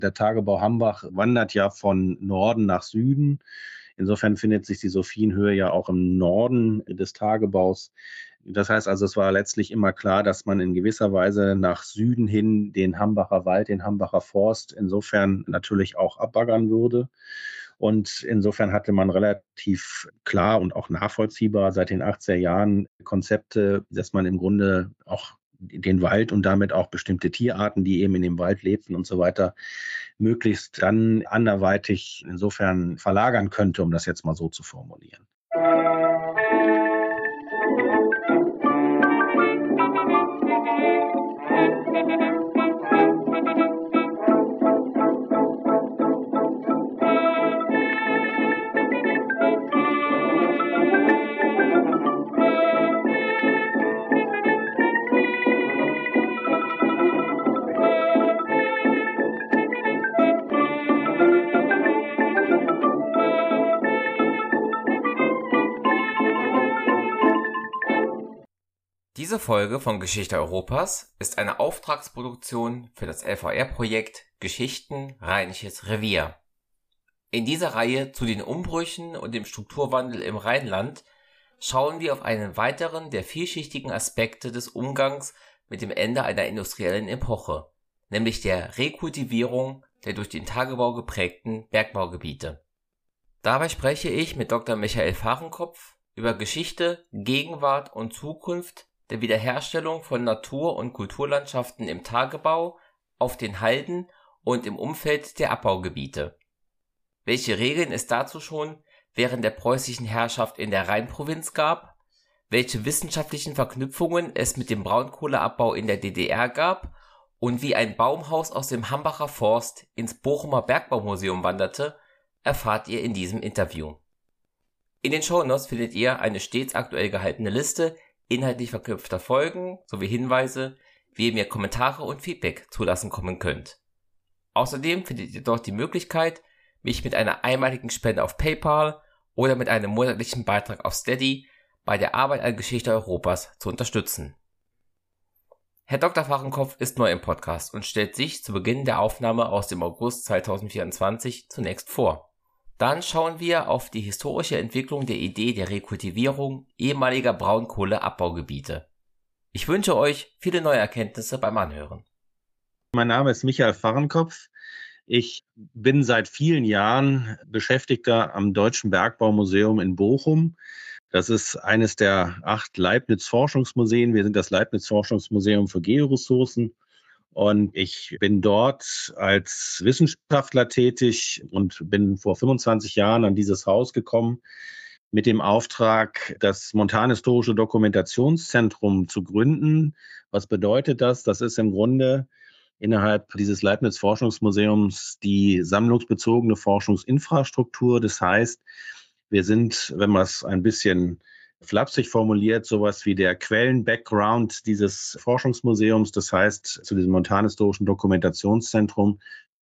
Der Tagebau Hambach wandert ja von Norden nach Süden. Insofern findet sich die Sophienhöhe ja auch im Norden des Tagebaus. Das heißt also, es war letztlich immer klar, dass man in gewisser Weise nach Süden hin den Hambacher Wald, den Hambacher Forst insofern natürlich auch abbaggern würde. Und insofern hatte man relativ klar und auch nachvollziehbar seit den 80er Jahren Konzepte, dass man im Grunde auch den Wald und damit auch bestimmte Tierarten, die eben in dem Wald lebten und so weiter, möglichst dann anderweitig insofern verlagern könnte, um das jetzt mal so zu formulieren. Diese Folge von Geschichte Europas ist eine Auftragsproduktion für das LVR-Projekt Geschichten Rheinisches Revier. In dieser Reihe zu den Umbrüchen und dem Strukturwandel im Rheinland schauen wir auf einen weiteren der vielschichtigen Aspekte des Umgangs mit dem Ende einer industriellen Epoche, nämlich der Rekultivierung der durch den Tagebau geprägten Bergbaugebiete. Dabei spreche ich mit Dr. Michael Fahrenkopf über Geschichte, Gegenwart und Zukunft der Wiederherstellung von Natur- und Kulturlandschaften im Tagebau, auf den Halden und im Umfeld der Abbaugebiete. Welche Regeln es dazu schon während der preußischen Herrschaft in der Rheinprovinz gab, welche wissenschaftlichen Verknüpfungen es mit dem Braunkohleabbau in der DDR gab und wie ein Baumhaus aus dem Hambacher Forst ins Bochumer Bergbaumuseum wanderte, erfahrt ihr in diesem Interview. In den Shownotes findet ihr eine stets aktuell gehaltene Liste inhaltlich verknüpfter Folgen sowie Hinweise, wie ihr mir Kommentare und Feedback zulassen kommen könnt. Außerdem findet ihr dort die Möglichkeit, mich mit einer einmaligen Spende auf PayPal oder mit einem monatlichen Beitrag auf Steady bei der Arbeit an Geschichte Europas zu unterstützen. Herr Dr. Fahrenkopf ist neu im Podcast und stellt sich zu Beginn der Aufnahme aus dem August 2024 zunächst vor. Dann schauen wir auf die historische Entwicklung der Idee der Rekultivierung ehemaliger Braunkohleabbaugebiete. Ich wünsche euch viele neue Erkenntnisse beim Anhören. Mein Name ist Michael Fahrenkopf. Ich bin seit vielen Jahren Beschäftigter am Deutschen Bergbaumuseum in Bochum. Das ist eines der 8 Leibniz-Forschungsmuseen. Wir sind das Leibniz-Forschungsmuseum für Georessourcen. Und ich bin dort als Wissenschaftler tätig und bin vor 25 Jahren an dieses Haus gekommen mit dem Auftrag, das Montanhistorische Dokumentationszentrum zu gründen. Was bedeutet das? Das ist im Grunde innerhalb dieses Leibniz-Forschungsmuseums die sammlungsbezogene Forschungsinfrastruktur. Das heißt, wir sind, wenn man es ein bisschen flapsig formuliert, sowas wie der Quellen-Background dieses Forschungsmuseums. Das heißt, zu diesem Montanhistorischen Dokumentationszentrum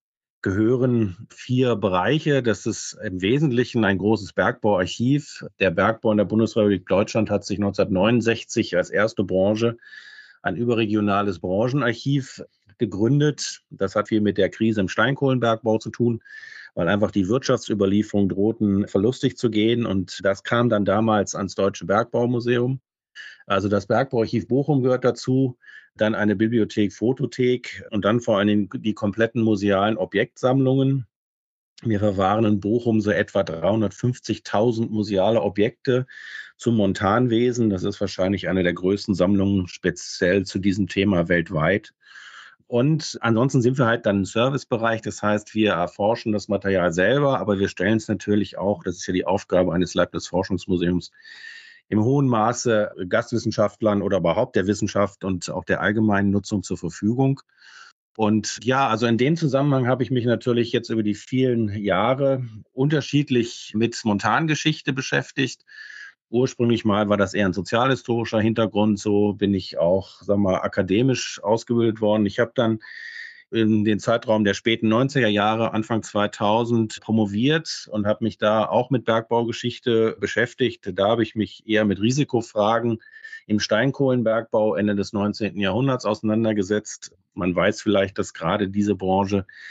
gehören 4 Bereiche. Das ist im Wesentlichen ein großes Bergbauarchiv. Der Bergbau in der Bundesrepublik Deutschland hat sich 1969 als erste Branche ein überregionales Branchenarchiv gegründet. Das hat viel mit der Krise im Steinkohlenbergbau zu tun, weil einfach die Wirtschaftsüberlieferungen drohten verlustig zu gehen. Und das kam dann damals ans Deutsche Bergbaumuseum. Also das Bergbauarchiv Bochum gehört dazu, dann eine Bibliothek, Fotothek und dann vor allem die kompletten musealen Objektsammlungen. Wir verwahren in Bochum so etwa 350.000 museale Objekte zum Montanwesen. Das ist wahrscheinlich eine der größten Sammlungen speziell zu diesem Thema weltweit. Und ansonsten sind wir halt dann im Servicebereich. Das heißt, wir erforschen das Material selber, aber wir stellen es natürlich auch, das ist ja die Aufgabe eines Leibniz-Forschungsmuseums, im hohen Maße Gastwissenschaftlern oder überhaupt der Wissenschaft und auch der allgemeinen Nutzung zur Verfügung. Und ja, also in dem Zusammenhang habe ich mich natürlich jetzt über die vielen Jahre unterschiedlich mit Montangeschichte beschäftigt. Ursprünglich mal war das eher ein sozialhistorischer Hintergrund. So bin ich auch, sagen wir mal, akademisch ausgebildet worden. Ich habe dann in den Zeitraum der späten 90er Jahre, Anfang 2000 promoviert und habe mich da auch mit Bergbaugeschichte beschäftigt. Da habe ich mich eher mit Risikofragen im Steinkohlenbergbau Ende des 19. Jahrhunderts auseinandergesetzt. Man weiß vielleicht, dass gerade diese Branche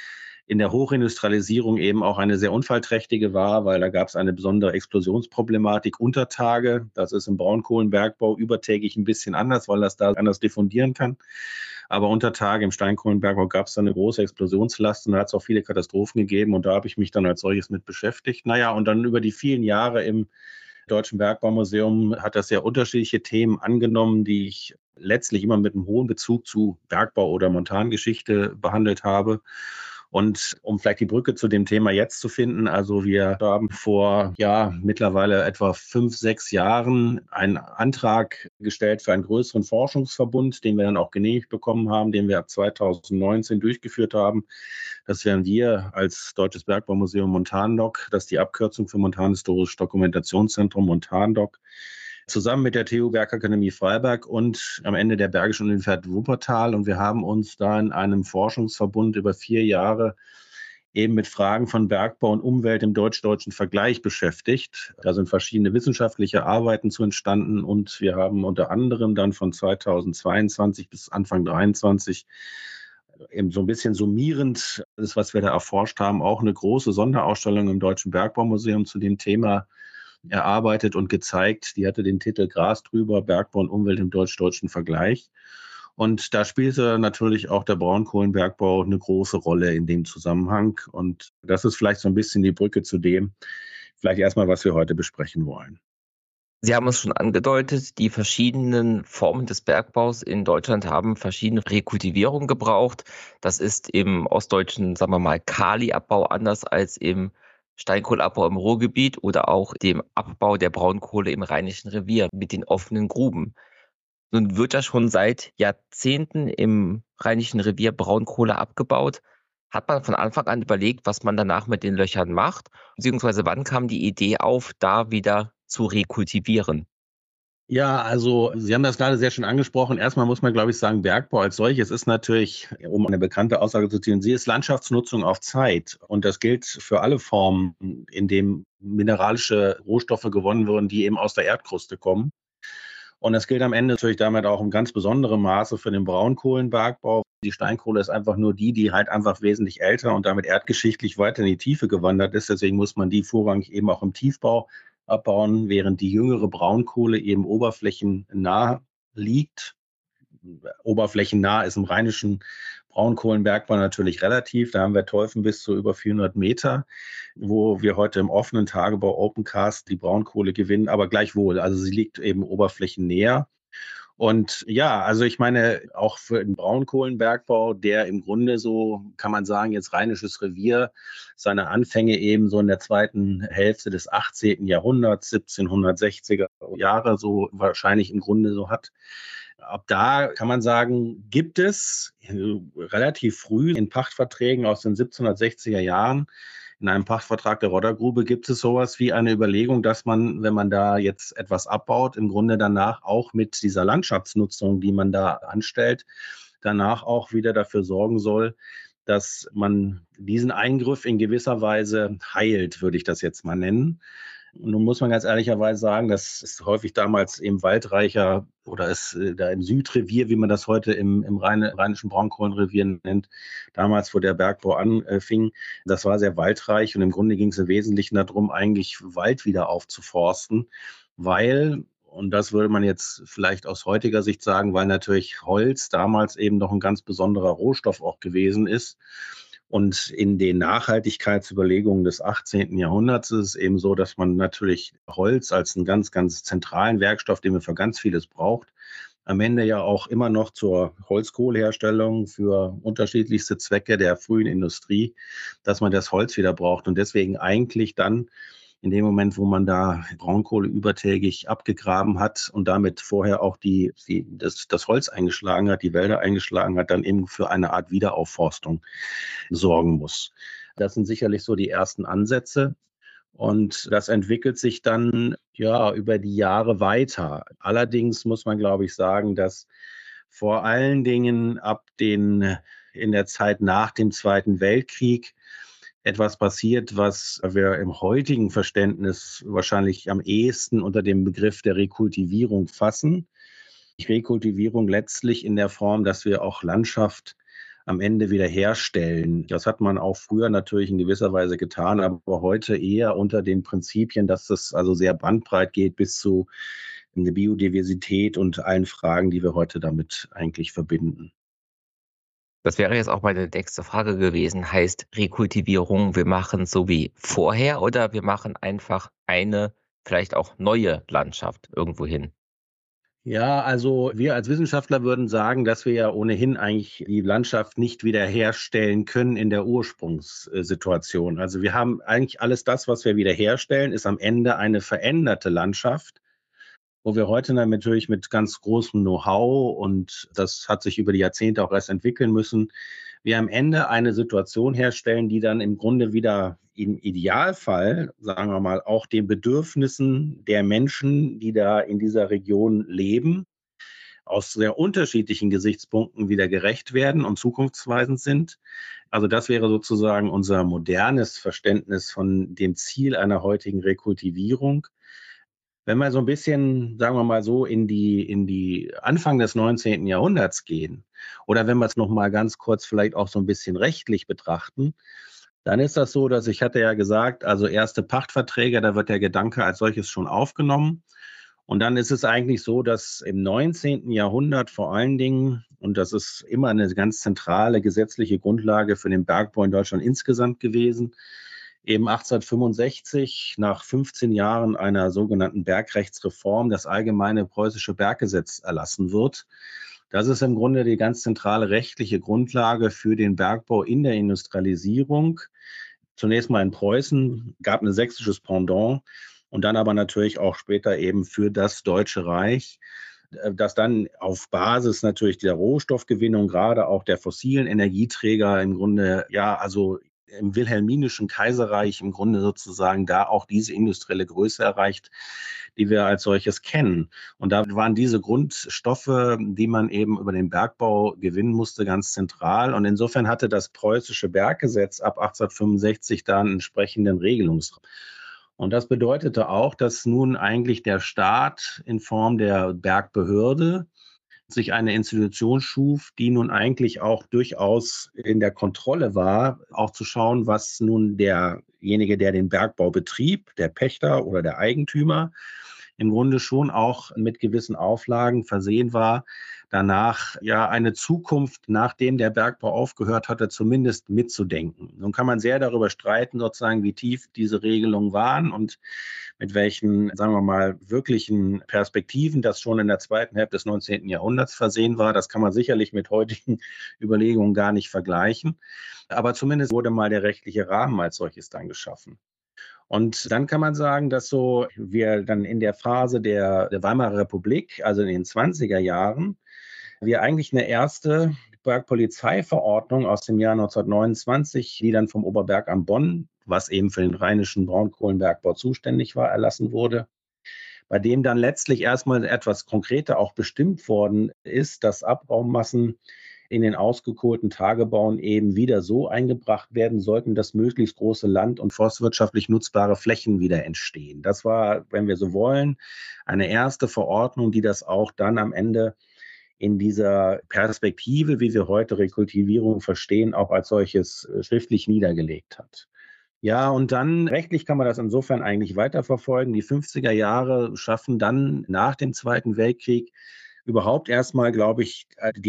in der Hochindustrialisierung eben auch eine sehr unfallträchtige war, weil da gab es eine besondere Explosionsproblematik unter Tage. Das ist im Braunkohlenbergbau übertägig ein bisschen anders, weil das da anders diffundieren kann. Aber unter Tage im Steinkohlenbergbau gab es dann eine große Explosionslast und da hat es auch viele Katastrophen gegeben und da habe ich mich dann als solches mit beschäftigt. Naja, und dann über die vielen Jahre im Deutschen Bergbaumuseum hat das sehr unterschiedliche Themen angenommen, die ich letztlich immer mit einem hohen Bezug zu Bergbau oder Montangeschichte behandelt habe. Und um vielleicht die Brücke zu dem Thema jetzt zu finden, also wir haben vor mittlerweile etwa 5, 6 Jahren einen Antrag gestellt für einen größeren Forschungsverbund, den wir dann auch genehmigt bekommen haben, den wir ab 2019 durchgeführt haben. Das wären wir als Deutsches Bergbaumuseum Montandoc, das ist die Abkürzung für Montanhistorisches Dokumentationszentrum Montandoc, zusammen mit der TU Bergakademie Freiberg und am Ende der Bergischen Universität Wuppertal. Und wir haben uns da in einem Forschungsverbund über 4 Jahre eben mit Fragen von Bergbau und Umwelt im deutsch-deutschen Vergleich beschäftigt. Da sind verschiedene wissenschaftliche Arbeiten zu entstanden und wir haben unter anderem dann von 2022 bis Anfang 2023 eben so ein bisschen summierend, das, was wir da erforscht haben, auch eine große Sonderausstellung im Deutschen Bergbaumuseum zu dem Thema erarbeitet und gezeigt. Die hatte den Titel Gras drüber, Bergbau und Umwelt im deutsch-deutschen Vergleich. Und da spielte natürlich auch der Braunkohlenbergbau eine große Rolle in dem Zusammenhang. Und das ist vielleicht so ein bisschen die Brücke zu dem, vielleicht erstmal, was wir heute besprechen wollen. Sie haben es schon angedeutet, die verschiedenen Formen des Bergbaus in Deutschland haben verschiedene Rekultivierungen gebraucht. Das ist im ostdeutschen, sagen wir mal, Kaliabbau anders als im Steinkohleabbau im Ruhrgebiet oder auch dem Abbau der Braunkohle im Rheinischen Revier mit den offenen Gruben. Nun wird ja schon seit Jahrzehnten im Rheinischen Revier Braunkohle abgebaut. Hat man von Anfang an überlegt, was man danach mit den Löchern macht? Beziehungsweise wann kam die Idee auf, da wieder zu rekultivieren? Ja, also Sie haben das gerade sehr schön angesprochen. Erstmal muss man, glaube ich, sagen, Bergbau als solches ist natürlich, um eine bekannte Aussage zu ziehen, sie ist Landschaftsnutzung auf Zeit. Und das gilt für alle Formen, in denen mineralische Rohstoffe gewonnen wurden, die eben aus der Erdkruste kommen. Und das gilt am Ende natürlich damit auch in ganz besonderem Maße für den Braunkohlenbergbau. Die Steinkohle ist einfach nur die halt einfach wesentlich älter und damit erdgeschichtlich weiter in die Tiefe gewandert ist. Deswegen muss man die vorrangig eben auch im Tiefbau abbauen, während die jüngere Braunkohle eben oberflächennah liegt. Oberflächennah ist im rheinischen Braunkohlenbergbau natürlich relativ. Da haben wir Teufen bis zu über 400 Meter, wo wir heute im offenen Tagebau Opencast die Braunkohle gewinnen, aber gleichwohl, also sie liegt eben oberflächennäher. Und ja, also ich meine, auch für den Braunkohlenbergbau, der im Grunde so, kann man sagen, jetzt Rheinisches Revier, seine Anfänge eben so in der zweiten Hälfte des 18. Jahrhunderts, 1760er Jahre so wahrscheinlich im Grunde so hat. Ab da kann man sagen, gibt es relativ früh in Pachtverträgen aus den 1760er Jahren, in einem Pachtvertrag der Roddergrube gibt es sowas wie eine Überlegung, dass man, wenn man da jetzt etwas abbaut, im Grunde danach auch mit dieser Landschaftsnutzung, die man da anstellt, danach auch wieder dafür sorgen soll, dass man diesen Eingriff in gewisser Weise heilt, würde ich das jetzt mal nennen. Und nun muss man ganz ehrlicherweise sagen, das ist häufig damals im waldreicher oder ist da im Südrevier, wie man das heute im rheinischen Braunkohlenrevier nennt, damals, wo der Bergbau anfing, das war sehr waldreich und im Grunde ging es im Wesentlichen darum, eigentlich Wald wieder aufzuforsten, weil, und das würde man jetzt vielleicht aus heutiger Sicht sagen, weil natürlich Holz damals eben noch ein ganz besonderer Rohstoff auch gewesen ist. Und in den Nachhaltigkeitsüberlegungen des 18. Jahrhunderts ist es eben so, dass man natürlich Holz als einen ganz, ganz zentralen Werkstoff, den man für ganz vieles braucht, am Ende ja auch immer noch zur Holzkohleherstellung für unterschiedlichste Zwecke der frühen Industrie, dass man das Holz wieder braucht und deswegen eigentlich dann in dem Moment, wo man da Braunkohle übertägig abgegraben hat und damit vorher auch das Holz eingeschlagen hat, die Wälder eingeschlagen hat, dann eben für eine Art Wiederaufforstung sorgen muss. Das sind sicherlich so die ersten Ansätze. Und das entwickelt sich dann ja über die Jahre weiter. Allerdings muss man, glaube ich, sagen, dass vor allen Dingen in der Zeit nach dem Zweiten Weltkrieg etwas passiert, was wir im heutigen Verständnis wahrscheinlich am ehesten unter dem Begriff der Rekultivierung fassen. Die Rekultivierung letztlich in der Form, dass wir auch Landschaft am Ende wiederherstellen. Das hat man auch früher natürlich in gewisser Weise getan, aber heute eher unter den Prinzipien, dass das also sehr bandbreit geht bis zu der Biodiversität und allen Fragen, die wir heute damit eigentlich verbinden. Das wäre jetzt auch meine nächste Frage gewesen. Heißt Rekultivierung, wir machen so wie vorher oder wir machen einfach eine, vielleicht auch neue Landschaft irgendwo hin? Ja, also wir als Wissenschaftler würden sagen, dass wir ja ohnehin eigentlich die Landschaft nicht wiederherstellen können in der Ursprungssituation. Also wir haben eigentlich alles das, was wir wiederherstellen, ist am Ende eine veränderte Landschaft, wo wir heute dann natürlich mit ganz großem Know-how, und das hat sich über die Jahrzehnte auch erst entwickeln müssen, wir am Ende eine Situation herstellen, die dann im Grunde wieder im Idealfall, sagen wir mal, auch den Bedürfnissen der Menschen, die da in dieser Region leben, aus sehr unterschiedlichen Gesichtspunkten wieder gerecht werden und zukunftsweisend sind. Also das wäre sozusagen unser modernes Verständnis von dem Ziel einer heutigen Rekultivierung. Wenn wir so ein bisschen, sagen wir mal so, in die Anfang des 19. Jahrhunderts gehen oder wenn wir es noch mal ganz kurz vielleicht auch so ein bisschen rechtlich betrachten, dann ist das so, dass ich hatte ja gesagt, also erste Pachtverträge, da wird der Gedanke als solches schon aufgenommen. Und dann ist es eigentlich so, dass im 19. Jahrhundert vor allen Dingen, und das ist immer eine ganz zentrale gesetzliche Grundlage für den Bergbau in Deutschland insgesamt gewesen, eben 1865 nach 15 Jahren einer sogenannten Bergrechtsreform das allgemeine preußische Berggesetz erlassen wird. Das ist im Grunde die ganz zentrale rechtliche Grundlage für den Bergbau in der Industrialisierung. Zunächst mal in Preußen, gab ein sächsisches Pendant und dann aber natürlich auch später eben für das Deutsche Reich, das dann auf Basis natürlich der Rohstoffgewinnung, gerade auch der fossilen Energieträger im Grunde, ja, also im Wilhelminischen Kaiserreich im Grunde sozusagen da auch diese industrielle Größe erreicht, die wir als solches kennen. Und da waren diese Grundstoffe, die man eben über den Bergbau gewinnen musste, ganz zentral. Und insofern hatte das preußische Berggesetz ab 1865 da einen entsprechenden Regelungsrahmen. Und das bedeutete auch, dass nun eigentlich der Staat in Form der Bergbehörde sich eine Institution schuf, die nun eigentlich auch durchaus in der Kontrolle war, auch zu schauen, was nun derjenige, der den Bergbau betrieb, der Pächter oder der Eigentümer, im Grunde schon auch mit gewissen Auflagen versehen war, danach ja eine Zukunft, nachdem der Bergbau aufgehört hatte, zumindest mitzudenken. Nun kann man sehr darüber streiten, sozusagen, wie tief diese Regelungen waren und mit welchen, sagen wir mal, wirklichen Perspektiven das schon in der zweiten Hälfte des 19. Jahrhunderts versehen war. Das kann man sicherlich mit heutigen Überlegungen gar nicht vergleichen. Aber zumindest wurde mal der rechtliche Rahmen als solches dann geschaffen. Und dann kann man sagen, dass so wir dann in der Phase der Weimarer Republik, also in den 20er Jahren, wir eigentlich eine erste Bergpolizeiverordnung aus dem Jahr 1929, die dann vom Oberbergamt Bonn, was eben für den rheinischen Braunkohlenbergbau zuständig war, erlassen wurde, bei dem dann letztlich erstmal etwas konkreter auch bestimmt worden ist, dass Abraummassen in den ausgekohlten Tagebauen eben wieder so eingebracht werden sollten, dass möglichst große land- und forstwirtschaftlich nutzbare Flächen wieder entstehen. Das war, wenn wir so wollen, eine erste Verordnung, die das auch dann am Ende in dieser Perspektive, wie wir heute Rekultivierung verstehen, auch als solches schriftlich niedergelegt hat. Ja, und dann rechtlich kann man das insofern eigentlich weiterverfolgen. Die 50er Jahre schaffen dann nach dem Zweiten Weltkrieg überhaupt erstmal, glaube ich,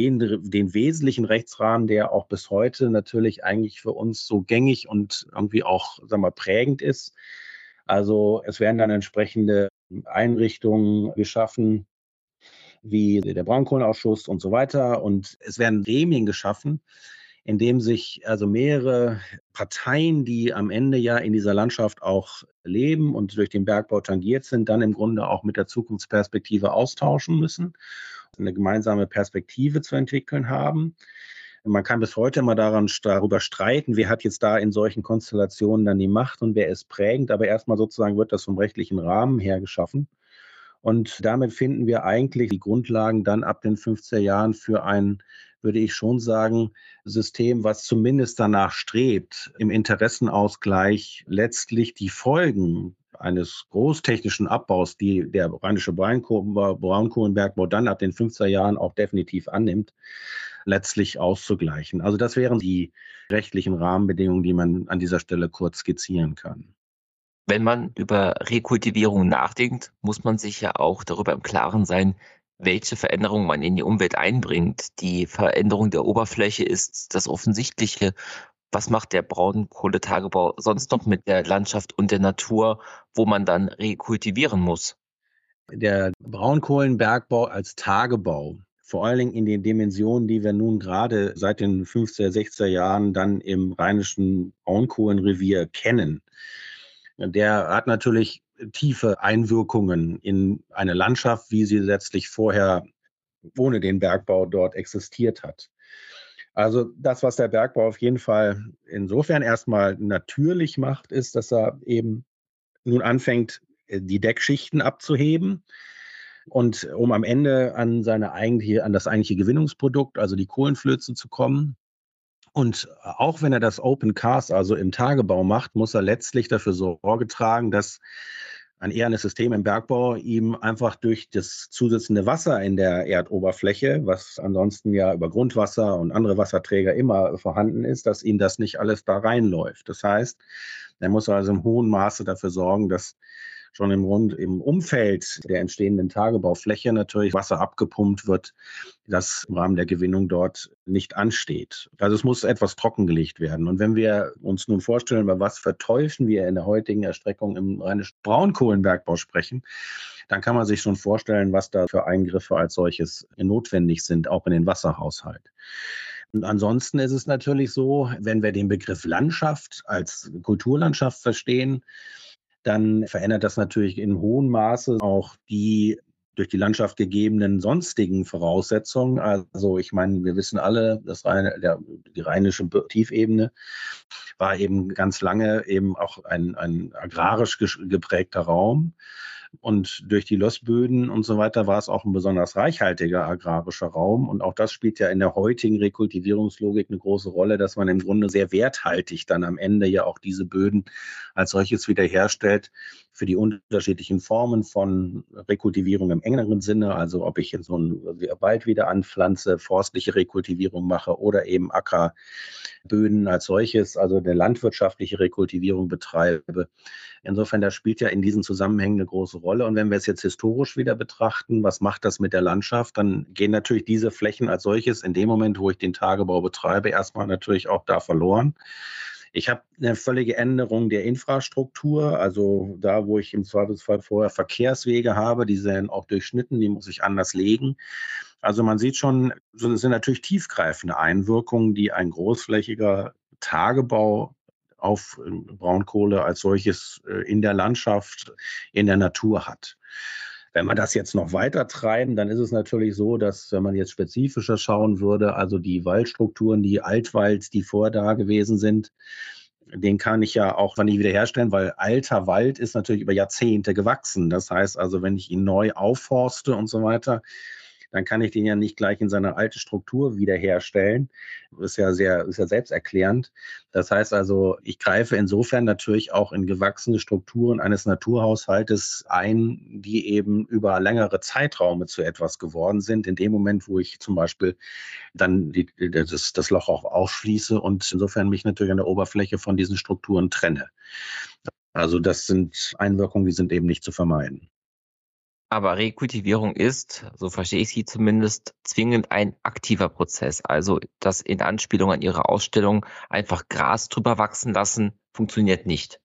den wesentlichen Rechtsrahmen, der auch bis heute natürlich eigentlich für uns so gängig und irgendwie auch, sagen wir, prägend ist. Also es werden dann entsprechende Einrichtungen geschaffen, wie der Braunkohlenausschuss und so weiter. Und es werden Gremien geschaffen, in dem sich also mehrere Parteien, die am Ende ja in dieser Landschaft auch leben und durch den Bergbau tangiert sind, dann im Grunde auch mit der Zukunftsperspektive austauschen müssen, eine gemeinsame Perspektive zu entwickeln haben. Man kann bis heute immer darüber streiten, wer hat jetzt da in solchen Konstellationen dann die Macht und wer ist prägend. Aber erstmal sozusagen wird das vom rechtlichen Rahmen her geschaffen. Und damit finden wir eigentlich die Grundlagen dann ab den 50er Jahren für ein, würde ich schon sagen, System, was zumindest danach strebt, im Interessenausgleich letztlich die Folgen eines großtechnischen Abbaus, die der rheinische Braunkohlenbergbau dann ab den 50er Jahren auch definitiv annimmt, letztlich auszugleichen. Also das wären die rechtlichen Rahmenbedingungen, die man an dieser Stelle kurz skizzieren kann. Wenn man über Rekultivierung nachdenkt, muss man sich ja auch darüber im Klaren sein, welche Veränderungen man in die Umwelt einbringt. Die Veränderung der Oberfläche ist das Offensichtliche. Was macht der Braunkohletagebau sonst noch mit der Landschaft und der Natur, wo man dann rekultivieren muss? Der Braunkohlenbergbau als Tagebau, vor allen Dingen in den Dimensionen, die wir nun gerade seit den 50er, 60er Jahren dann im rheinischen Braunkohlenrevier kennen, der hat natürlich tiefe Einwirkungen in eine Landschaft, wie sie letztlich vorher ohne den Bergbau dort existiert hat. Also das, was der Bergbau auf jeden Fall insofern erstmal natürlich macht, ist, dass er eben nun anfängt, die Deckschichten abzuheben und um am Ende an das eigentliche Gewinnungsprodukt, also die Kohlenflöze zu kommen. Und auch wenn er das Open Cast, also im Tagebau macht, muss er letztlich dafür Sorge tragen, dass ein ehernes System im Bergbau ihm einfach durch das zusätzliche Wasser in der Erdoberfläche, was ansonsten ja über Grundwasser und andere Wasserträger immer vorhanden ist, dass ihm das nicht alles da reinläuft. Das heißt, er muss also im hohen Maße dafür sorgen, dass schon im Umfeld der entstehenden Tagebaufläche natürlich Wasser abgepumpt wird, das im Rahmen der Gewinnung dort nicht ansteht. Also es muss etwas trockengelegt werden. Und wenn wir uns nun vorstellen, über was für Teufen wir in der heutigen Erstreckung im rheinischen Braunkohlenbergbau sprechen, dann kann man sich schon vorstellen, was da für Eingriffe als solches notwendig sind, auch in den Wasserhaushalt. Und ansonsten ist es natürlich so, wenn wir den Begriff Landschaft als Kulturlandschaft verstehen, dann verändert das natürlich in hohem Maße auch die durch die Landschaft gegebenen sonstigen Voraussetzungen. Also ich meine, wir wissen alle, die rheinische Tiefebene war eben ganz lange eben auch ein agrarisch geprägter Raum. Und durch die Lössböden und so weiter war es auch ein besonders reichhaltiger agrarischer Raum. Und auch das spielt ja in der heutigen Rekultivierungslogik eine große Rolle, dass man im Grunde sehr werthaltig dann am Ende ja auch diese Böden als solches wiederherstellt für die unterschiedlichen Formen von Rekultivierung im engeren Sinne. Also ob ich jetzt so einen Wald wieder anpflanze, forstliche Rekultivierung mache oder eben Ackerböden als solches, also eine landwirtschaftliche Rekultivierung betreibe. Insofern, das spielt ja in diesen Zusammenhängen eine große Rolle. Und wenn wir es jetzt historisch wieder betrachten, was macht das mit der Landschaft, dann gehen natürlich diese Flächen als solches in dem Moment, wo ich den Tagebau betreibe, erstmal natürlich auch da verloren. Ich habe eine völlige Änderung der Infrastruktur, also da, wo ich im Zweifelsfall vorher Verkehrswege habe, die sind auch durchschnitten, die muss ich anders legen. Also man sieht schon, es sind natürlich tiefgreifende Einwirkungen, die ein großflächiger Tagebau auf Braunkohle als solches in der Landschaft, in der Natur hat. Wenn wir das jetzt noch weiter treiben, dann ist es natürlich so, dass, wenn man jetzt spezifischer schauen würde, also die Waldstrukturen, die Altwald, die vorher da gewesen sind, den kann ich ja auch nicht wiederherstellen, weil alter Wald ist natürlich über Jahrzehnte gewachsen. Das heißt also, wenn ich ihn neu aufforste und so weiter, dann kann ich den ja nicht gleich in seiner alten Struktur wiederherstellen. Ist ja selbsterklärend. Das heißt also, ich greife insofern natürlich auch in gewachsene Strukturen eines Naturhaushaltes ein, die eben über längere Zeitraume zu etwas geworden sind. In dem Moment, wo ich zum Beispiel dann das Loch auch aufschließe und insofern mich natürlich an der Oberfläche von diesen Strukturen trenne. Also das sind Einwirkungen, die sind eben nicht zu vermeiden. Aber Rekultivierung ist, so verstehe ich sie zumindest, zwingend ein aktiver Prozess. Also das in Anspielung an Ihre Ausstellung einfach Gras drüber wachsen lassen, funktioniert nicht.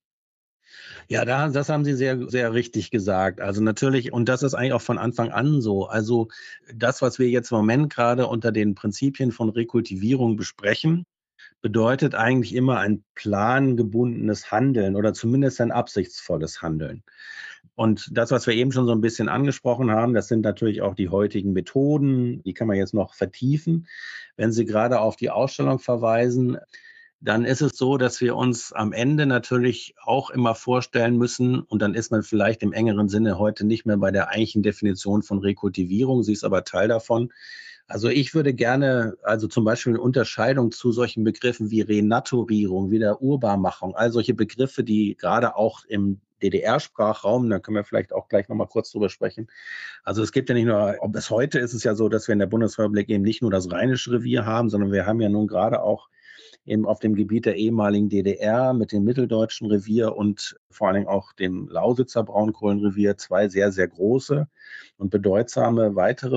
Ja, das haben Sie sehr, sehr richtig gesagt. Also natürlich, und das ist eigentlich auch von Anfang an so. Also das, was wir jetzt im Moment gerade unter den Prinzipien von Rekultivierung besprechen, bedeutet eigentlich immer ein plangebundenes Handeln oder zumindest ein absichtsvolles Handeln. Und das, was wir eben schon so ein bisschen angesprochen haben, das sind natürlich auch die heutigen Methoden, die kann man jetzt noch vertiefen. Wenn Sie gerade auf die Ausstellung verweisen, dann ist es so, dass wir uns am Ende natürlich auch immer vorstellen müssen, und dann ist man vielleicht im engeren Sinne heute nicht mehr bei der eigentlichen Definition von Rekultivierung, sie ist aber Teil davon. Also ich würde gerne, also zum Beispiel eine Unterscheidung zu solchen Begriffen wie Renaturierung, Wiederurbarmachung, all solche Begriffe, die gerade auch im DDR-Sprachraum, da können wir vielleicht auch gleich nochmal kurz drüber sprechen. Also es gibt ja nicht nur, bis heute ist es ja so, dass wir in der Bundesrepublik eben nicht nur das Rheinische Revier haben, sondern wir haben ja nun gerade auch eben auf dem Gebiet der ehemaligen DDR mit dem Mitteldeutschen Revier und vor allen Dingen auch dem Lausitzer Braunkohlenrevier zwei sehr, sehr große und bedeutsame weitere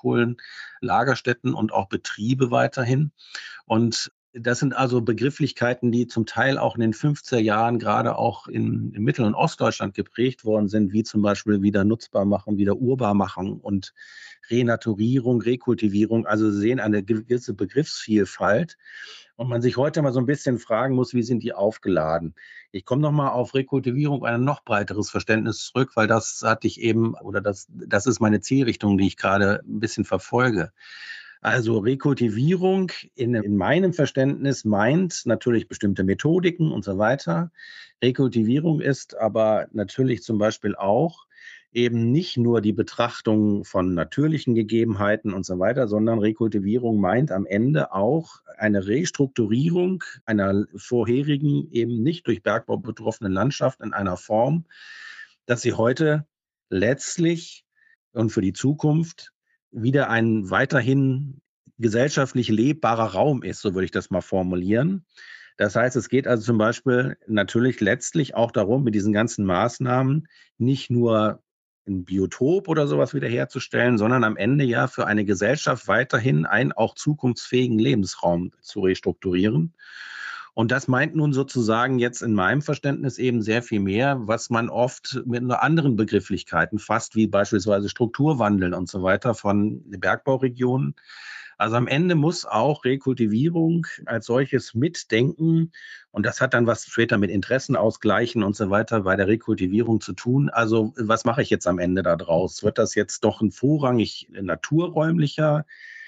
Braunkohlenlagerstätten und auch Betriebe weiterhin. Und das sind also Begrifflichkeiten, die zum Teil auch in den 50er Jahren gerade auch in Mittel- und Ostdeutschland geprägt worden sind, wie zum Beispiel wieder nutzbar machen, wieder urbar machen und Renaturierung, Rekultivierung. Also Sie sehen eine gewisse Begriffsvielfalt. Und man sich heute mal so ein bisschen fragen muss, wie sind die aufgeladen? Ich komme nochmal auf Rekultivierung, ein noch breiteres Verständnis zurück, weil das hatte ich eben, oder das ist meine Zielrichtung, die ich gerade ein bisschen verfolge. Also Rekultivierung in meinem Verständnis meint natürlich bestimmte Methodiken und so weiter. Rekultivierung ist aber natürlich zum Beispiel auch eben nicht nur die Betrachtung von natürlichen Gegebenheiten und so weiter, sondern Rekultivierung meint am Ende auch eine Restrukturierung einer vorherigen, eben nicht durch Bergbau betroffenen Landschaft in einer Form, dass sie heute letztlich und für die Zukunft wieder ein weiterhin gesellschaftlich lebbarer Raum ist, so würde ich das mal formulieren. Das heißt, es geht also zum Beispiel natürlich letztlich auch darum, mit diesen ganzen Maßnahmen nicht nur ein Biotop oder sowas wiederherzustellen, sondern am Ende ja für eine Gesellschaft weiterhin einen auch zukunftsfähigen Lebensraum zu restrukturieren. Und das meint nun sozusagen jetzt in meinem Verständnis eben sehr viel mehr, was man oft mit nur anderen Begrifflichkeiten fasst, wie beispielsweise Strukturwandel und so weiter von Bergbauregionen. Also am Ende muss auch Rekultivierung als solches mitdenken. Und das hat dann was später mit Interessenausgleichen und so weiter bei der Rekultivierung zu tun. Also was mache ich jetzt am Ende da draus? Wird das jetzt doch ein vorrangig naturräumlicher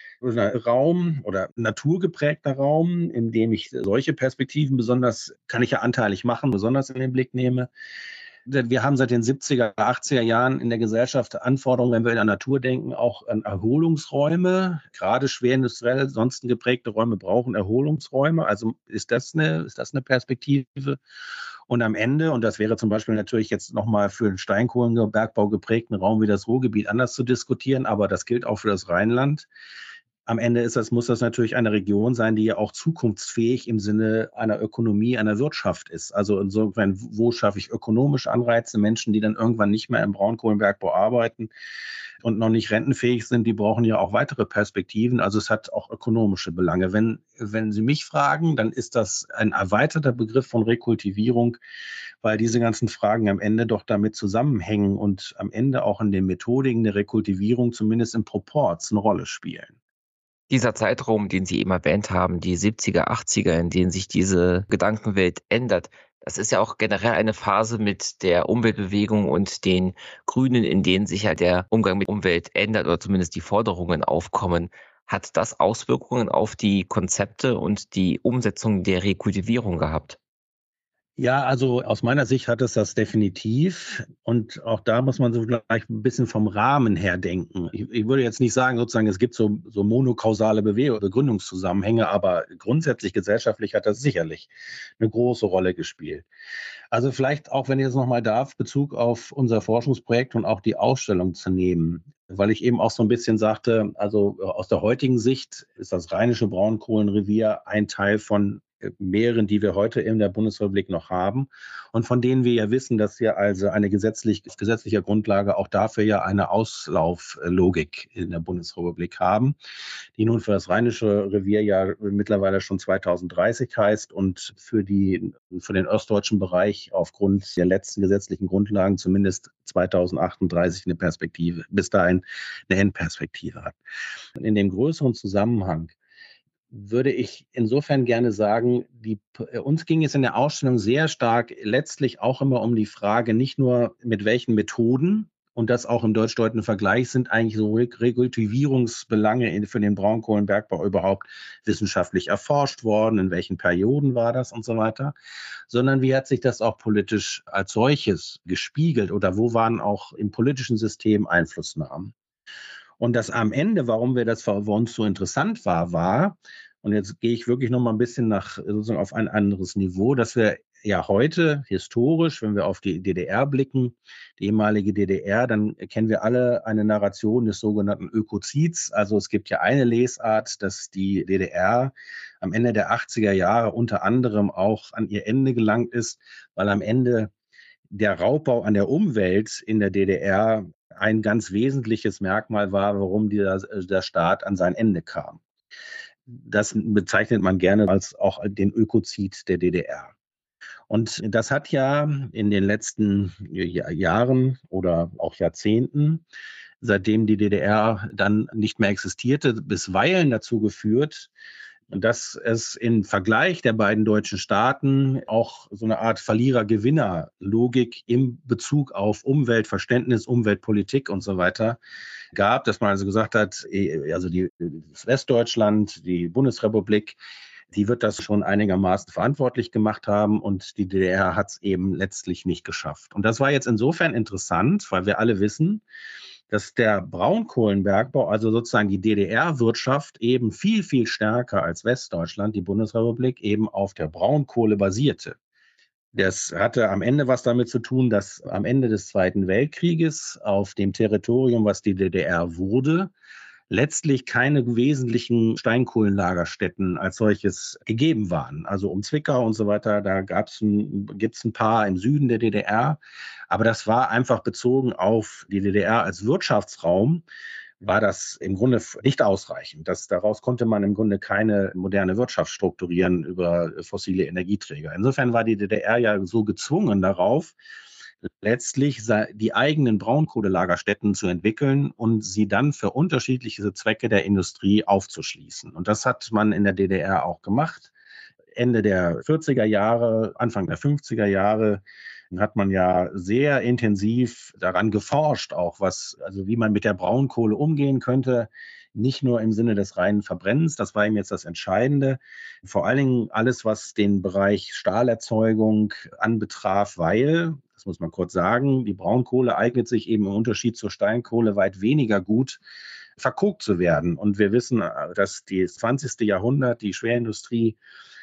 Raum oder naturgeprägter Raum, in dem ich solche Perspektiven besonders, kann ich ja anteilig machen, besonders in den Blick nehme? Wir haben seit den 70er, 80er Jahren in der Gesellschaft Anforderungen, wenn wir in der Natur denken, auch an Erholungsräume. Gerade schwer industriell, ansonsten geprägte Räume brauchen Erholungsräume. Also ist das eine Perspektive? Und am Ende, und das wäre zum Beispiel natürlich jetzt nochmal für den Steinkohlenbergbau geprägten Raum wie das Ruhrgebiet anders zu diskutieren, aber das gilt auch für das Rheinland. Am Ende muss das natürlich eine Region sein, die ja auch zukunftsfähig im Sinne einer Ökonomie, einer Wirtschaft ist. Also insofern, wo schaffe ich ökonomische Anreize? Menschen, die dann irgendwann nicht mehr im Braunkohlenbergbau arbeiten und noch nicht rentenfähig sind, die brauchen ja auch weitere Perspektiven. Also es hat auch ökonomische Belange. Wenn Sie mich fragen, dann ist das ein erweiterter Begriff von Rekultivierung, weil diese ganzen Fragen am Ende doch damit zusammenhängen und am Ende auch in den Methodiken der Rekultivierung zumindest im Proporz eine Rolle spielen. Dieser Zeitraum, den Sie eben erwähnt haben, die 70er, 80er, in denen sich diese Gedankenwelt ändert, das ist ja auch generell eine Phase mit der Umweltbewegung und den Grünen, in denen sich ja der Umgang mit Umwelt ändert oder zumindest die Forderungen aufkommen. Hat das Auswirkungen auf die Konzepte und die Umsetzung der Rekultivierung gehabt? Ja, also aus meiner Sicht hat es das definitiv. Und auch da muss man so gleich ein bisschen vom Rahmen her denken. Ich würde jetzt nicht sagen, sozusagen, es gibt so monokausale Begründungszusammenhänge, aber grundsätzlich gesellschaftlich hat das sicherlich eine große Rolle gespielt. Also vielleicht auch, wenn ich jetzt nochmal darf, Bezug auf unser Forschungsprojekt und auch die Ausstellung zu nehmen. Weil ich eben auch so ein bisschen sagte, also aus der heutigen Sicht ist das Rheinische Braunkohlenrevier ein Teil von mehreren, die wir heute in der Bundesrepublik noch haben und von denen wir ja wissen, dass wir also eine gesetzliche Grundlage auch dafür ja eine Auslauflogik in der Bundesrepublik haben, die nun für das Rheinische Revier ja mittlerweile schon 2030 heißt und für den ostdeutschen Bereich aufgrund der letzten gesetzlichen Grundlagen zumindest 2038 eine Perspektive, bis dahin eine Endperspektive hat. In dem größeren Zusammenhang würde ich insofern gerne sagen, uns ging es in der Ausstellung sehr stark letztlich auch immer um die Frage, nicht nur mit welchen Methoden, und das auch im deutsch-deutschen Vergleich, sind eigentlich so Rekultivierungsbelange für den Braunkohlenbergbau überhaupt wissenschaftlich erforscht worden, in welchen Perioden war das und so weiter, sondern wie hat sich das auch politisch als solches gespiegelt oder wo waren auch im politischen System Einflussnahmen? Und das am Ende, warum das für uns so interessant war, und jetzt gehe ich wirklich noch mal ein bisschen sozusagen auf ein anderes Niveau, dass wir ja heute historisch, wenn wir auf die DDR blicken, die ehemalige DDR, dann kennen wir alle eine Narration des sogenannten Ökozids. Also es gibt ja eine Lesart, dass die DDR am Ende der 80er Jahre unter anderem auch an ihr Ende gelangt ist, weil am Ende der Raubbau an der Umwelt in der DDR ein ganz wesentliches Merkmal war, warum der Staat an sein Ende kam. Das bezeichnet man gerne als auch den Ökozid der DDR. Und das hat ja in den letzten Jahren oder auch Jahrzehnten, seitdem die DDR dann nicht mehr existierte, bisweilen dazu geführt, dass es im Vergleich der beiden deutschen Staaten auch so eine Art Verlierer-Gewinner-Logik im Bezug auf Umweltverständnis, Umweltpolitik und so weiter gab, dass man also gesagt hat, also das Westdeutschland, die Bundesrepublik, die wird das schon einigermaßen verantwortlich gemacht haben und die DDR hat es eben letztlich nicht geschafft. Und das war jetzt insofern interessant, weil wir alle wissen, dass der Braunkohlenbergbau, also sozusagen die DDR-Wirtschaft eben viel, viel stärker als Westdeutschland, die Bundesrepublik, eben auf der Braunkohle basierte. Das hatte am Ende was damit zu tun, dass am Ende des Zweiten Weltkrieges auf dem Territorium, was die DDR wurde, letztlich keine wesentlichen Steinkohlenlagerstätten als solches gegeben waren. Also um Zwickau und so weiter, da gibt's ein paar im Süden der DDR. Aber das war einfach bezogen auf die DDR als Wirtschaftsraum, war das im Grunde nicht ausreichend. Daraus konnte man im Grunde keine moderne Wirtschaft strukturieren über fossile Energieträger. Insofern war die DDR ja so gezwungen darauf, letztlich die eigenen Braunkohlelagerstätten zu entwickeln und sie dann für unterschiedliche Zwecke der Industrie aufzuschließen. Und das hat man in der DDR auch gemacht. Ende der 40er Jahre, Anfang der 50er Jahre hat man ja sehr intensiv daran geforscht, auch also wie man mit der Braunkohle umgehen könnte. Nicht nur im Sinne des reinen Verbrennens, das war ihm jetzt das Entscheidende. Vor allen Dingen alles, was den Bereich Stahlerzeugung anbetraf, weil, das muss man kurz sagen, die Braunkohle eignet sich eben im Unterschied zur Steinkohle weit weniger gut, verkokt zu werden. Und wir wissen, dass das 20. Jahrhundert, die Schwerindustrie,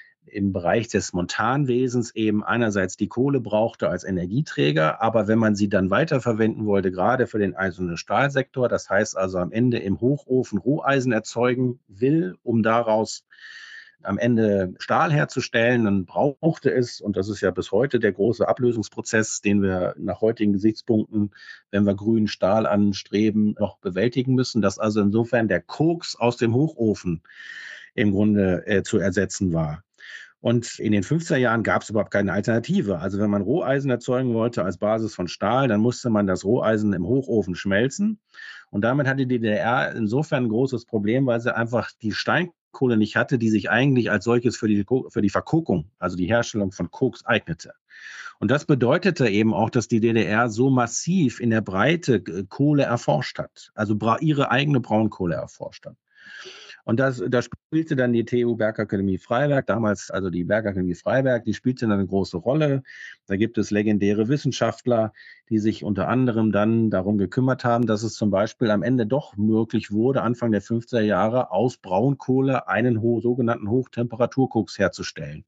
im Bereich des Montanwesens eben einerseits die Kohle brauchte als Energieträger, aber wenn man sie dann weiterverwenden wollte, gerade für den Eisen- und Stahlsektor, das heißt also am Ende im Hochofen Roheisen erzeugen will, um daraus am Ende Stahl herzustellen, dann brauchte es, und das ist ja bis heute der große Ablösungsprozess, den wir nach heutigen Gesichtspunkten, wenn wir grünen Stahl anstreben, noch bewältigen müssen, dass also insofern der Koks aus dem Hochofen im Grunde zu ersetzen war. Und in den 50er Jahren gab es überhaupt keine Alternative. Also wenn man Roheisen erzeugen wollte als Basis von Stahl, dann musste man das Roheisen im Hochofen schmelzen. Und damit hatte die DDR insofern ein großes Problem, weil sie einfach die Steinkohle nicht hatte, die sich eigentlich als solches für die Verkokung, also die Herstellung von Koks, eignete. Und das bedeutete eben auch, dass die DDR so massiv in der Breite Kohle erforscht hat, also ihre eigene Braunkohle erforscht hat. Und da spielte dann die TU Bergakademie Freiberg, damals also die Bergakademie Freiberg, die spielte dann eine große Rolle. Da gibt es legendäre Wissenschaftler, die sich unter anderem dann darum gekümmert haben, dass es zum Beispiel am Ende doch möglich wurde, Anfang der 50er Jahre aus Braunkohle einen sogenannten Hochtemperaturkoks herzustellen.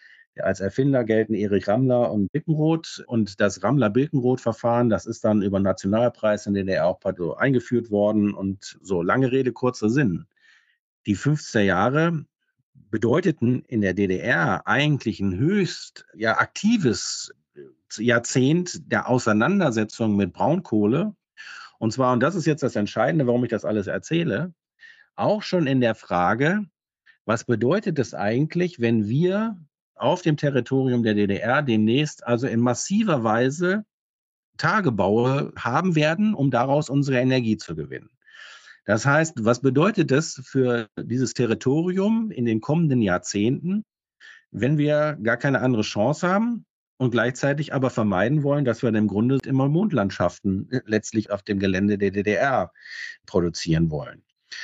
Als Erfinder gelten Erich Rammler und Birkenroth. Und das Rammler-Birkenroth-Verfahren, das ist dann über den Nationalpreis in der DDR auch eingeführt worden. Und so, lange Rede, kurzer Sinn. Die 50er Jahre bedeuteten in der DDR eigentlich ein höchst aktives Jahrzehnt der Auseinandersetzung mit Braunkohle. Und zwar, und das ist jetzt das Entscheidende, warum ich das alles erzähle, auch schon in der Frage, was bedeutet es eigentlich, wenn wir auf dem Territorium der DDR demnächst also in massiver Weise Tagebaue haben werden, um daraus unsere Energie zu gewinnen. Das heißt, was bedeutet das für dieses Territorium in den kommenden Jahrzehnten, wenn wir gar keine andere Chance haben und gleichzeitig aber vermeiden wollen, dass wir im Grunde immer Mondlandschaften letztlich auf dem Gelände der DDR produzieren wollen?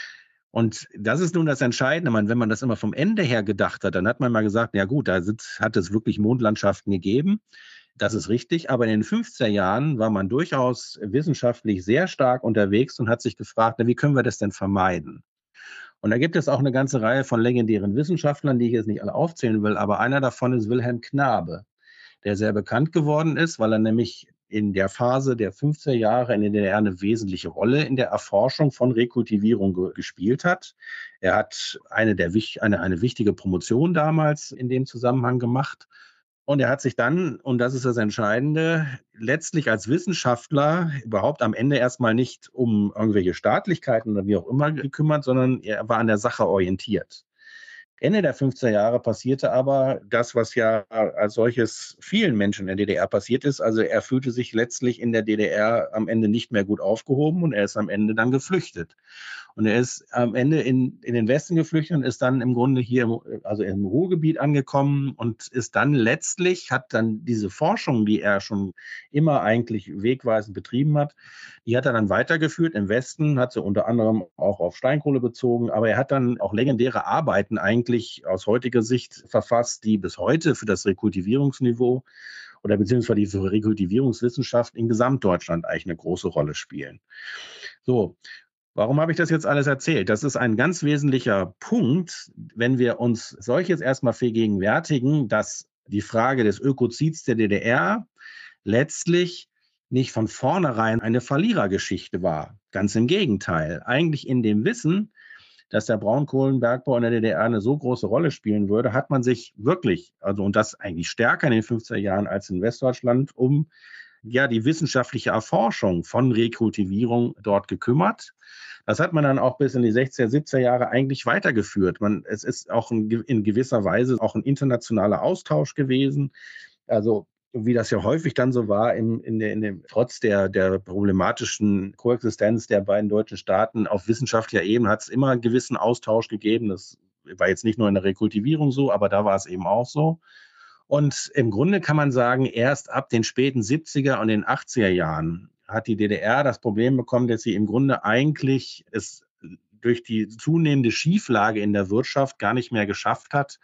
Und das ist nun das Entscheidende. Wenn man das immer vom Ende her gedacht hat, dann hat man mal gesagt, ja gut, hat es wirklich Mondlandschaften gegeben. Das ist richtig, aber in den 50er Jahren war man durchaus wissenschaftlich sehr stark unterwegs und hat sich gefragt, wie können wir das denn vermeiden? Und da gibt es auch eine ganze Reihe von legendären Wissenschaftlern, die ich jetzt nicht alle aufzählen will, aber einer davon ist Wilhelm Knabe. der sehr bekannt geworden ist, weil er nämlich in der Phase der 50er Jahre in der DDR eine wesentliche Rolle in der Erforschung von Rekultivierung gespielt hat. Er hat eine wichtige Promotion damals in dem Zusammenhang gemacht. Und er hat sich dann, und das ist das Entscheidende, letztlich als Wissenschaftler überhaupt am Ende erstmal nicht um irgendwelche Staatlichkeiten oder wie auch immer gekümmert, sondern er war an der Sache orientiert. Ende der 50er Jahre passierte aber das, was ja als solches vielen Menschen in der DDR passiert ist. Also er fühlte sich letztlich in der DDR am Ende nicht mehr gut aufgehoben und er ist am Ende dann geflüchtet. Und er ist am Ende in den Westen geflüchtet und ist dann im Grunde hier, also im Ruhrgebiet angekommen und ist dann letztlich, hat dann diese Forschung, die er schon immer eigentlich wegweisend betrieben hat, die hat er dann weitergeführt im Westen, hat sie unter anderem auch auf Steinkohle bezogen, aber er hat dann auch legendäre Arbeiten eigentlich aus heutiger Sicht verfasst, die bis heute für das Rekultivierungsniveau oder beziehungsweise die Rekultivierungswissenschaft in Gesamtdeutschland eigentlich eine große Rolle spielen. So. Warum habe ich das jetzt alles erzählt? Das ist ein ganz wesentlicher Punkt, wenn wir uns solches erstmal vergegenwärtigen, dass die Frage des Ökozids der DDR letztlich nicht von vornherein eine Verlierergeschichte war. Ganz im Gegenteil. Eigentlich in dem Wissen, dass der Braunkohlenbergbau in der DDR eine so große Rolle spielen würde, hat man sich wirklich, und das eigentlich stärker in den 50er Jahren als in Westdeutschland, um die wissenschaftliche Erforschung von Rekultivierung dort gekümmert. Das hat man dann auch bis in die 60er, 70er Jahre eigentlich weitergeführt. Es ist auch in gewisser Weise auch ein internationaler Austausch gewesen. Also wie das ja häufig dann so war, trotz der problematischen Koexistenz der beiden deutschen Staaten auf wissenschaftlicher Ebene hat es immer einen gewissen Austausch gegeben. Das war jetzt nicht nur in der Rekultivierung so, aber da war es eben auch so. Und im Grunde kann man sagen, erst ab den späten 70er und den 80er Jahren hat die DDR das Problem bekommen, dass sie im Grunde eigentlich es durch die zunehmende Schieflage in der Wirtschaft gar nicht mehr geschafft hat,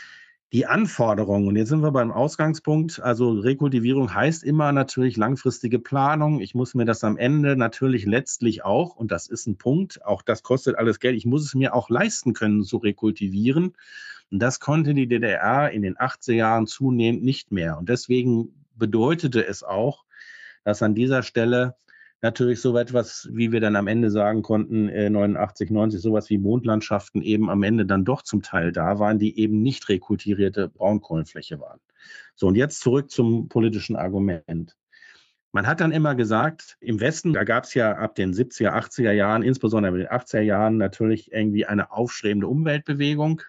die Anforderungen, und jetzt sind wir beim Ausgangspunkt, also Rekultivierung heißt immer natürlich langfristige Planung. Ich muss mir das am Ende natürlich letztlich auch, und das ist ein Punkt, auch das kostet alles Geld, ich muss es mir auch leisten können zu rekultivieren. Und das konnte die DDR in den 80er Jahren zunehmend nicht mehr. Und deswegen bedeutete es auch, dass an dieser Stelle natürlich so etwas, wie wir dann am Ende sagen konnten, 89, 90, sowas wie Mondlandschaften eben am Ende dann doch zum Teil da waren, die eben nicht rekultivierte Braunkohlenfläche waren. So, und jetzt zurück zum politischen Argument. Man hat dann immer gesagt, im Westen, da gab es ja ab den 70er, 80er Jahren, insbesondere in den 80er Jahren natürlich irgendwie eine aufstrebende Umweltbewegung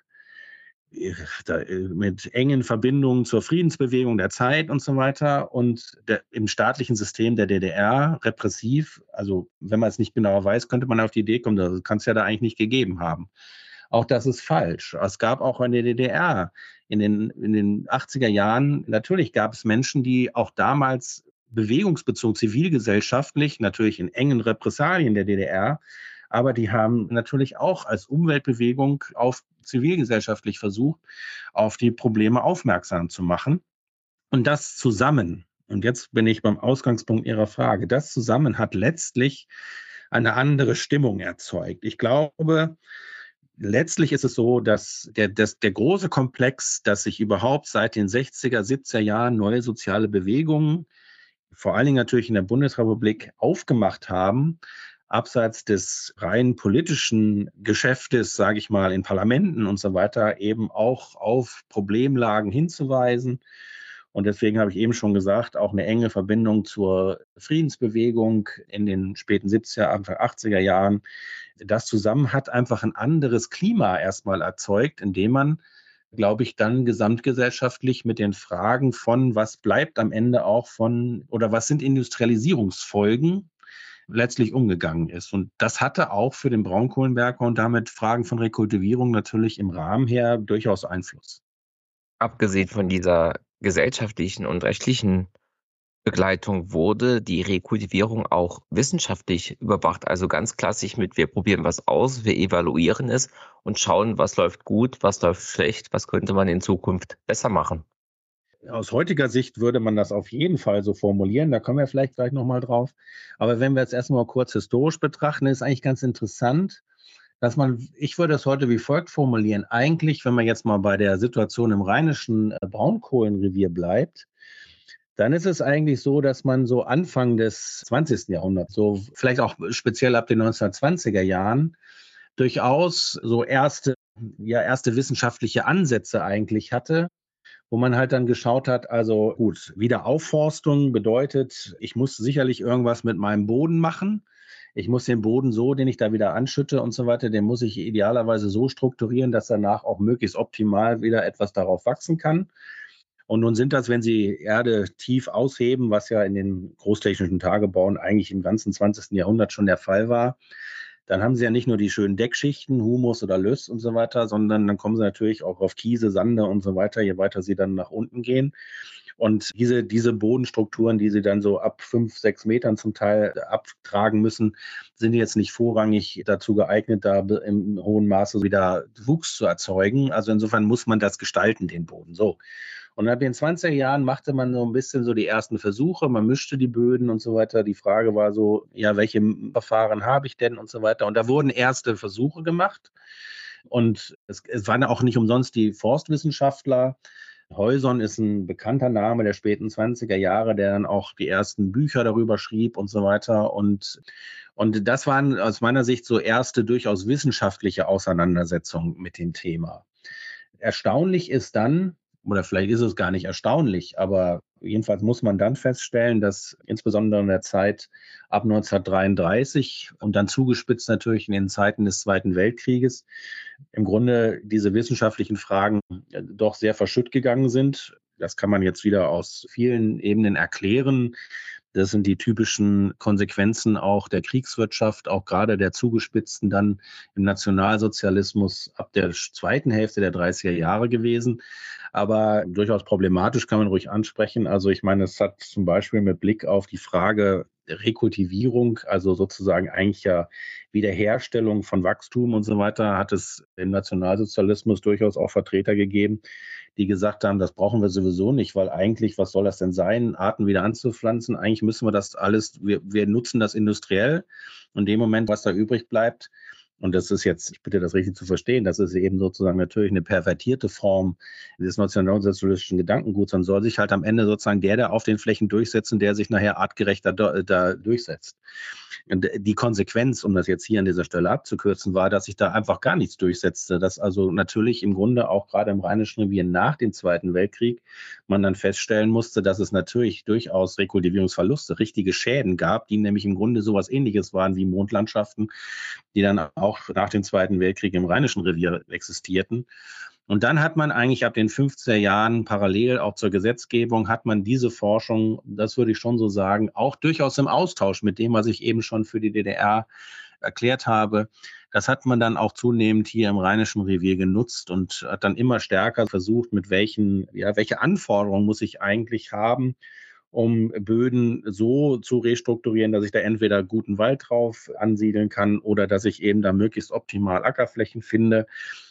mit engen Verbindungen zur Friedensbewegung der Zeit und so weiter und im staatlichen System der DDR repressiv, also wenn man es nicht genauer weiß, könnte man auf die Idee kommen, das kann es ja da eigentlich nicht gegeben haben. Auch das ist falsch. Es gab auch in der DDR in den 80er Jahren, natürlich gab es Menschen, die auch damals bewegungsbezogen, zivilgesellschaftlich, natürlich in engen Repressalien der DDR, aber die haben natürlich auch als Umweltbewegung auf zivilgesellschaftlich versucht, auf die Probleme aufmerksam zu machen. Und das zusammen, und jetzt bin ich beim Ausgangspunkt Ihrer Frage, das zusammen hat letztlich eine andere Stimmung erzeugt. Ich glaube, letztlich ist es so, dass der große Komplex, dass sich überhaupt seit den 60er, 70er Jahren neue soziale Bewegungen, vor allen Dingen natürlich in der Bundesrepublik, aufgemacht haben, abseits des rein politischen Geschäftes, sage ich mal, in Parlamenten und so weiter, eben auch auf Problemlagen hinzuweisen. Und deswegen habe ich eben schon gesagt, auch eine enge Verbindung zur Friedensbewegung in den späten 70er, Anfang 80er Jahren. Das zusammen hat einfach ein anderes Klima erstmal erzeugt, indem man, glaube ich, dann gesamtgesellschaftlich mit den Fragen von, was bleibt am Ende auch von, oder was sind Industrialisierungsfolgen, letztlich umgegangen ist. Und das hatte auch für den Braunkohlenbergbau und damit Fragen von Rekultivierung natürlich im Rahmen her durchaus Einfluss. Abgesehen von dieser gesellschaftlichen und rechtlichen Begleitung wurde die Rekultivierung auch wissenschaftlich überwacht. Also ganz klassisch mit, wir probieren was aus, wir evaluieren es und schauen, was läuft gut, was läuft schlecht, was könnte man in Zukunft besser machen. Aus heutiger Sicht würde man das auf jeden Fall so formulieren, da kommen wir vielleicht gleich nochmal drauf. Aber wenn wir jetzt erstmal kurz historisch betrachten, ist eigentlich ganz interessant, Ich würde es heute wie folgt formulieren. Eigentlich, wenn man jetzt mal bei der Situation im rheinischen Braunkohlenrevier bleibt, dann ist es eigentlich so, dass man so Anfang des 20. Jahrhunderts, so vielleicht auch speziell ab den 1920er Jahren, durchaus so erste wissenschaftliche Ansätze eigentlich hatte, wo man halt dann geschaut hat, also gut, Wiederaufforstung bedeutet, ich muss sicherlich irgendwas mit meinem Boden machen. Ich muss den Boden so, den ich da wieder anschütte und so weiter, den muss ich idealerweise so strukturieren, dass danach auch möglichst optimal wieder etwas darauf wachsen kann. Und nun sind das, wenn Sie Erde tief ausheben, was ja in den großtechnischen Tagebauen eigentlich im ganzen 20. Jahrhundert schon der Fall war, dann haben Sie ja nicht nur die schönen Deckschichten, Humus oder Löss und so weiter, sondern dann kommen Sie natürlich auch auf Kiese, Sande und so weiter, je weiter Sie dann nach unten gehen. Und diese Bodenstrukturen, die Sie dann so ab 5, 6 Metern zum Teil abtragen müssen, sind jetzt nicht vorrangig dazu geeignet, da im hohen Maße wieder Wuchs zu erzeugen. Also insofern muss man das gestalten, den Boden. So. Und ab den 20er Jahren machte man so ein bisschen so die ersten Versuche, man mischte die Böden und so weiter. Die Frage war so, ja, welche Verfahren habe ich denn und so weiter. Und da wurden erste Versuche gemacht. Und es waren auch nicht umsonst die Forstwissenschaftler. Heuson ist ein bekannter Name der späten 20er Jahre, der dann auch die ersten Bücher darüber schrieb und so weiter. Und das waren aus meiner Sicht so erste durchaus wissenschaftliche Auseinandersetzungen mit dem Thema. Erstaunlich ist dann, oder vielleicht ist es gar nicht erstaunlich, aber jedenfalls muss man dann feststellen, dass insbesondere in der Zeit ab 1933 und dann zugespitzt natürlich in den Zeiten des Zweiten Weltkrieges im Grunde diese wissenschaftlichen Fragen doch sehr verschütt gegangen sind. Das kann man jetzt wieder aus vielen Ebenen erklären. Das sind die typischen Konsequenzen auch der Kriegswirtschaft, auch gerade der zugespitzten dann im Nationalsozialismus ab der zweiten Hälfte der 30er Jahre gewesen. Aber durchaus problematisch kann man ruhig ansprechen. Also ich meine, es hat zum Beispiel mit Blick auf die Frage Rekultivierung, also sozusagen eigentlich ja Wiederherstellung von Wachstum und so weiter, hat es im Nationalsozialismus durchaus auch Vertreter gegeben, die gesagt haben, das brauchen wir sowieso nicht, weil eigentlich, was soll das denn sein, Arten wieder anzupflanzen? Eigentlich müssen wir das alles, wir nutzen das industriell und in dem Moment, was da übrig bleibt, und das ist jetzt, ich bitte das richtig zu verstehen, das ist eben sozusagen natürlich eine pervertierte Form des nationalsozialistischen Gedankenguts, dann soll sich halt am Ende sozusagen der auf den Flächen durchsetzen, der sich nachher artgerechter da durchsetzt. Und die Konsequenz, um das jetzt hier an dieser Stelle abzukürzen, war, dass sich da einfach gar nichts durchsetzte. Dass also natürlich im Grunde auch gerade im Rheinischen Revier nach dem Zweiten Weltkrieg man dann feststellen musste, dass es natürlich durchaus Rekultivierungsverluste, richtige Schäden gab, die nämlich im Grunde sowas Ähnliches waren wie Mondlandschaften, die dann auch nach dem Zweiten Weltkrieg im Rheinischen Revier existierten. Und dann hat man eigentlich ab den 50er Jahren parallel auch zur Gesetzgebung, hat man diese Forschung, das würde ich schon so sagen, auch durchaus im Austausch mit dem, was ich eben schon für die DDR erklärt habe. Das hat man dann auch zunehmend hier im Rheinischen Revier genutzt und hat dann immer stärker versucht, welche Anforderungen muss ich eigentlich haben, um Böden so zu restrukturieren, dass ich da entweder guten Wald drauf ansiedeln kann oder dass ich eben da möglichst optimal Ackerflächen finde.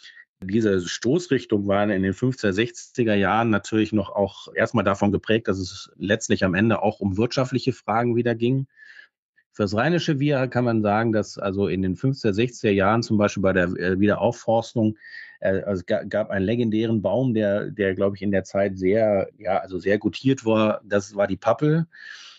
Diese Stoßrichtung waren in den 50er, 60er Jahren natürlich noch auch erstmal davon geprägt, dass es letztlich am Ende auch um wirtschaftliche Fragen wieder ging. Für das Rheinische Revier kann man sagen, dass also in den 50er, 60er Jahren zum Beispiel bei der Wiederaufforstung, also gab einen legendären Baum, der glaube ich in der Zeit sehr gutiert war. Das war die Pappel.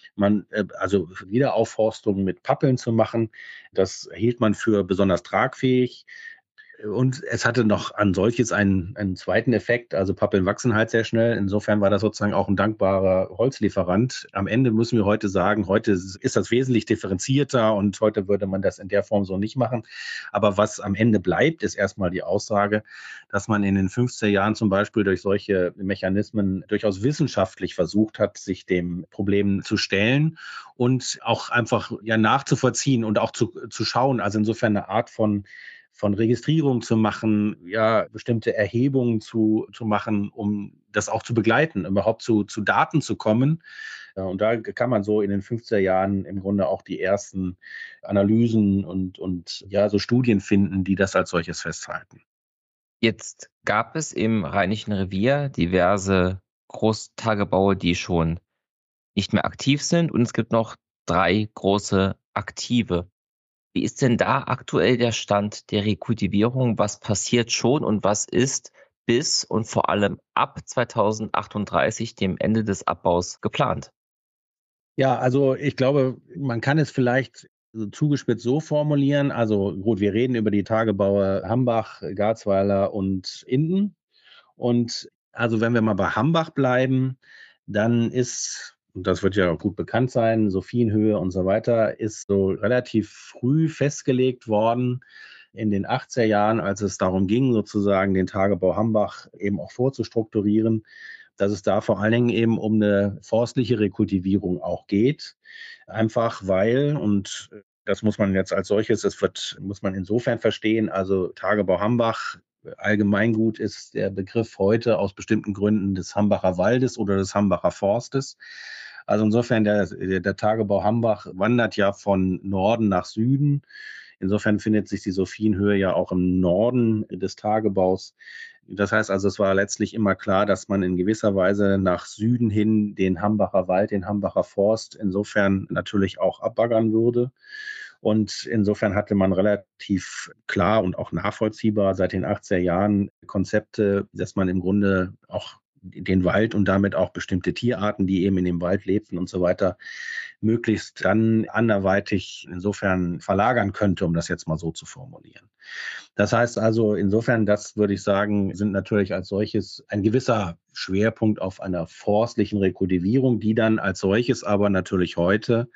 Also Wiederaufforstung mit Pappeln zu machen, das hielt man für besonders tragfähig. Und es hatte noch an solches einen zweiten Effekt. Also Pappeln wachsen halt sehr schnell. Insofern war das sozusagen auch ein dankbarer Holzlieferant. Am Ende müssen wir heute sagen, heute ist das wesentlich differenzierter und heute würde man das in der Form so nicht machen. Aber was am Ende bleibt, ist erstmal die Aussage, dass man in den 50er Jahren zum Beispiel durch solche Mechanismen durchaus wissenschaftlich versucht hat, sich dem Problem zu stellen und auch einfach nachzuvollziehen und auch zu schauen. Also insofern eine Art von Registrierung zu machen, bestimmte Erhebungen zu machen, um das auch zu begleiten, überhaupt zu Daten zu kommen. Und da kann man so in den 50er Jahren im Grunde auch die ersten Analysen und so Studien finden, die das als solches festhalten. Jetzt gab es im Rheinischen Revier diverse Großtagebaue, die schon nicht mehr aktiv sind, und es gibt noch 3 große aktive. Wie ist denn da aktuell der Stand der Rekultivierung? Was passiert schon und was ist bis und vor allem ab 2038, dem Ende des Abbaus, geplant? Ja, also ich glaube, man kann es vielleicht so zugespitzt so formulieren. Also gut, wir reden über die Tagebaue Hambach, Garzweiler und Inden. Und also wenn wir mal bei Hambach bleiben, dann ist, und das wird ja auch gut bekannt sein, Sophienhöhe und so weiter, ist so relativ früh festgelegt worden in den 80er Jahren, als es darum ging, sozusagen den Tagebau Hambach eben auch vorzustrukturieren, dass es da vor allen Dingen eben um eine forstliche Rekultivierung auch geht. Einfach weil, und das muss man jetzt als solches, muss man insofern verstehen, also Tagebau Hambach, Allgemeingut ist der Begriff heute aus bestimmten Gründen des Hambacher Waldes oder des Hambacher Forstes. Also insofern, der Tagebau Hambach wandert ja von Norden nach Süden. Insofern findet sich die Sophienhöhe ja auch im Norden des Tagebaus. Das heißt also, es war letztlich immer klar, dass man in gewisser Weise nach Süden hin den Hambacher Wald, den Hambacher Forst insofern natürlich auch abbaggern würde. Und insofern hatte man relativ klar und auch nachvollziehbar seit den 80er Jahren Konzepte, dass man im Grunde auch den Wald und damit auch bestimmte Tierarten, die eben in dem Wald lebten und so weiter, möglichst dann anderweitig insofern verlagern könnte, um das jetzt mal so zu formulieren. Das heißt also, insofern, das würde ich sagen, sind natürlich als solches ein gewisser Schwerpunkt auf einer forstlichen Rekultivierung, die dann als solches aber natürlich heute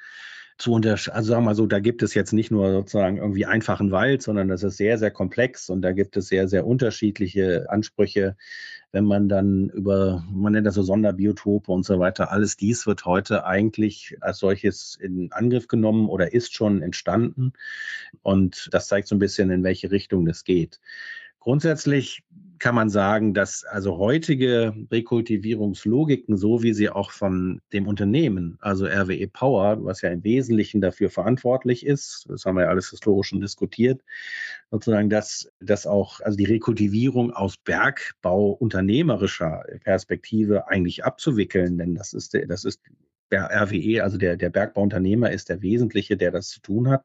also sagen wir mal so, da gibt es jetzt nicht nur sozusagen irgendwie einfachen Wald, sondern das ist sehr, sehr komplex und da gibt es sehr, sehr unterschiedliche Ansprüche, wenn man dann man nennt das so Sonderbiotope und so weiter, alles dies wird heute eigentlich als solches in Angriff genommen oder ist schon entstanden. Und das zeigt so ein bisschen, in welche Richtung das geht. Grundsätzlich kann man sagen, dass also heutige Rekultivierungslogiken, so wie sie auch von dem Unternehmen, also RWE Power, was ja im Wesentlichen dafür verantwortlich ist, das haben wir ja alles historisch schon diskutiert, sozusagen, dass auch, also die Rekultivierung aus bergbauunternehmerischer Perspektive eigentlich abzuwickeln, denn das ist der RWE, also der Bergbauunternehmer ist der Wesentliche, der das zu tun hat.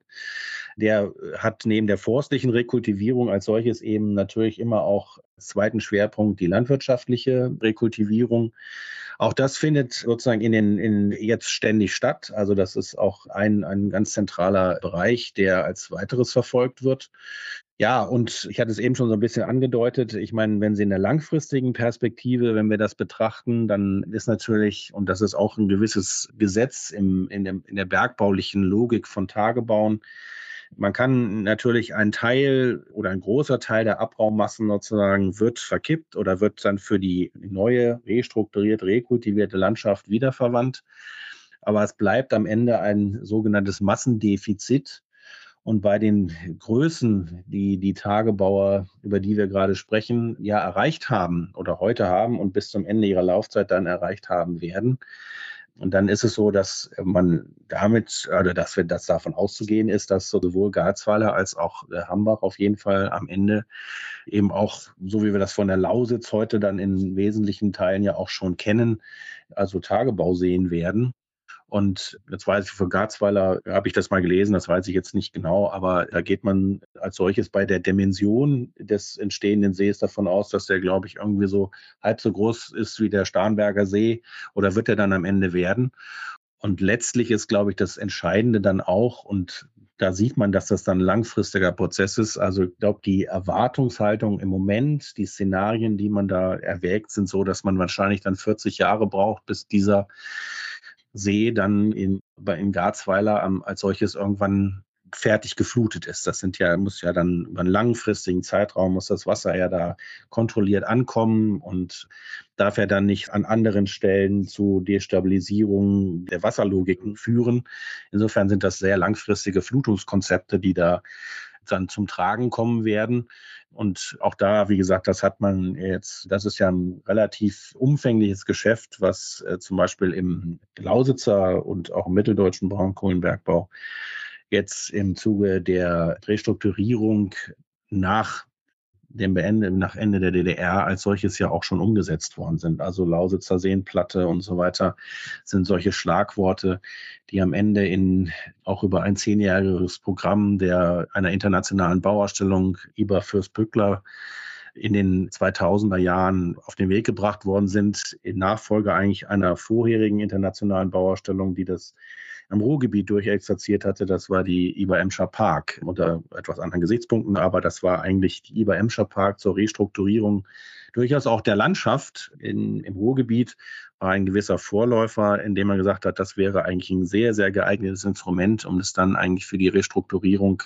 Der hat neben der forstlichen Rekultivierung als solches eben natürlich immer auch als zweiten Schwerpunkt die landwirtschaftliche Rekultivierung. Auch das findet sozusagen jetzt ständig statt. Also das ist auch ein ganz zentraler Bereich, der als weiteres verfolgt wird. Ja, und ich hatte es eben schon so ein bisschen angedeutet. Ich meine, wenn Sie in der langfristigen Perspektive, wenn wir das betrachten, dann ist natürlich, und das ist auch ein gewisses Gesetz in der bergbaulichen Logik von Tagebauen, man kann natürlich einen Teil oder ein großer Teil der Abraummassen sozusagen wird verkippt oder wird dann für die neue, restrukturierte, rekultivierte Landschaft wiederverwandt. Aber es bleibt am Ende ein sogenanntes Massendefizit. Und bei den Größen, die die Tagebauer, über die wir gerade sprechen, ja erreicht haben oder heute haben und bis zum Ende ihrer Laufzeit dann erreicht haben werden, und dann ist es so, dass man damit, oder dass davon auszugehen ist, dass sowohl Garzweiler als auch Hambach auf jeden Fall am Ende eben auch, so wie wir das von der Lausitz heute dann in wesentlichen Teilen ja auch schon kennen, also Tagebau sehen werden. Und jetzt weiß ich, für Garzweiler habe ich das mal gelesen, das weiß ich jetzt nicht genau, aber da geht man als solches bei der Dimension des entstehenden Sees davon aus, dass der, glaube ich, irgendwie so halb so groß ist wie der Starnberger See oder wird er dann am Ende werden. Und letztlich ist, glaube ich, das Entscheidende dann auch, und da sieht man, dass das dann ein langfristiger Prozess ist. Also ich glaube, die Erwartungshaltung im Moment, die Szenarien, die man da erwägt, sind so, dass man wahrscheinlich dann 40 Jahre braucht, bis dieser See dann in Garzweiler als solches irgendwann fertig geflutet ist. Muss ja dann über einen langfristigen Zeitraum muss das Wasser ja da kontrolliert ankommen und darf ja dann nicht an anderen Stellen zu Destabilisierung der Wasserlogiken führen. Insofern sind das sehr langfristige Flutungskonzepte, die da dann zum Tragen kommen werden. Und auch da, wie gesagt, das ist ja ein relativ umfängliches Geschäft, was zum Beispiel im Lausitzer und auch im mitteldeutschen Braunkohlenbergbau jetzt im Zuge der Restrukturierung nach nach Ende der DDR als solches ja auch schon umgesetzt worden sind. Also Lausitzer Seenplatte und so weiter sind solche Schlagworte, die am Ende auch über ein 10-jähriges Programm einer internationalen Bauausstellung IBA Fürst Bückler in den 2000er Jahren auf den Weg gebracht worden sind, in Nachfolge eigentlich einer vorherigen internationalen Bauausstellung, die das am Ruhrgebiet durchexerziert hatte. Das war die IBA Emscher Park unter etwas anderen Gesichtspunkten, aber das war eigentlich die IBA Emscher Park zur Restrukturierung durchaus auch der Landschaft im Ruhrgebiet, war ein gewisser Vorläufer, indem man gesagt hat, das wäre eigentlich ein sehr, sehr geeignetes Instrument, um es dann eigentlich für die Restrukturierung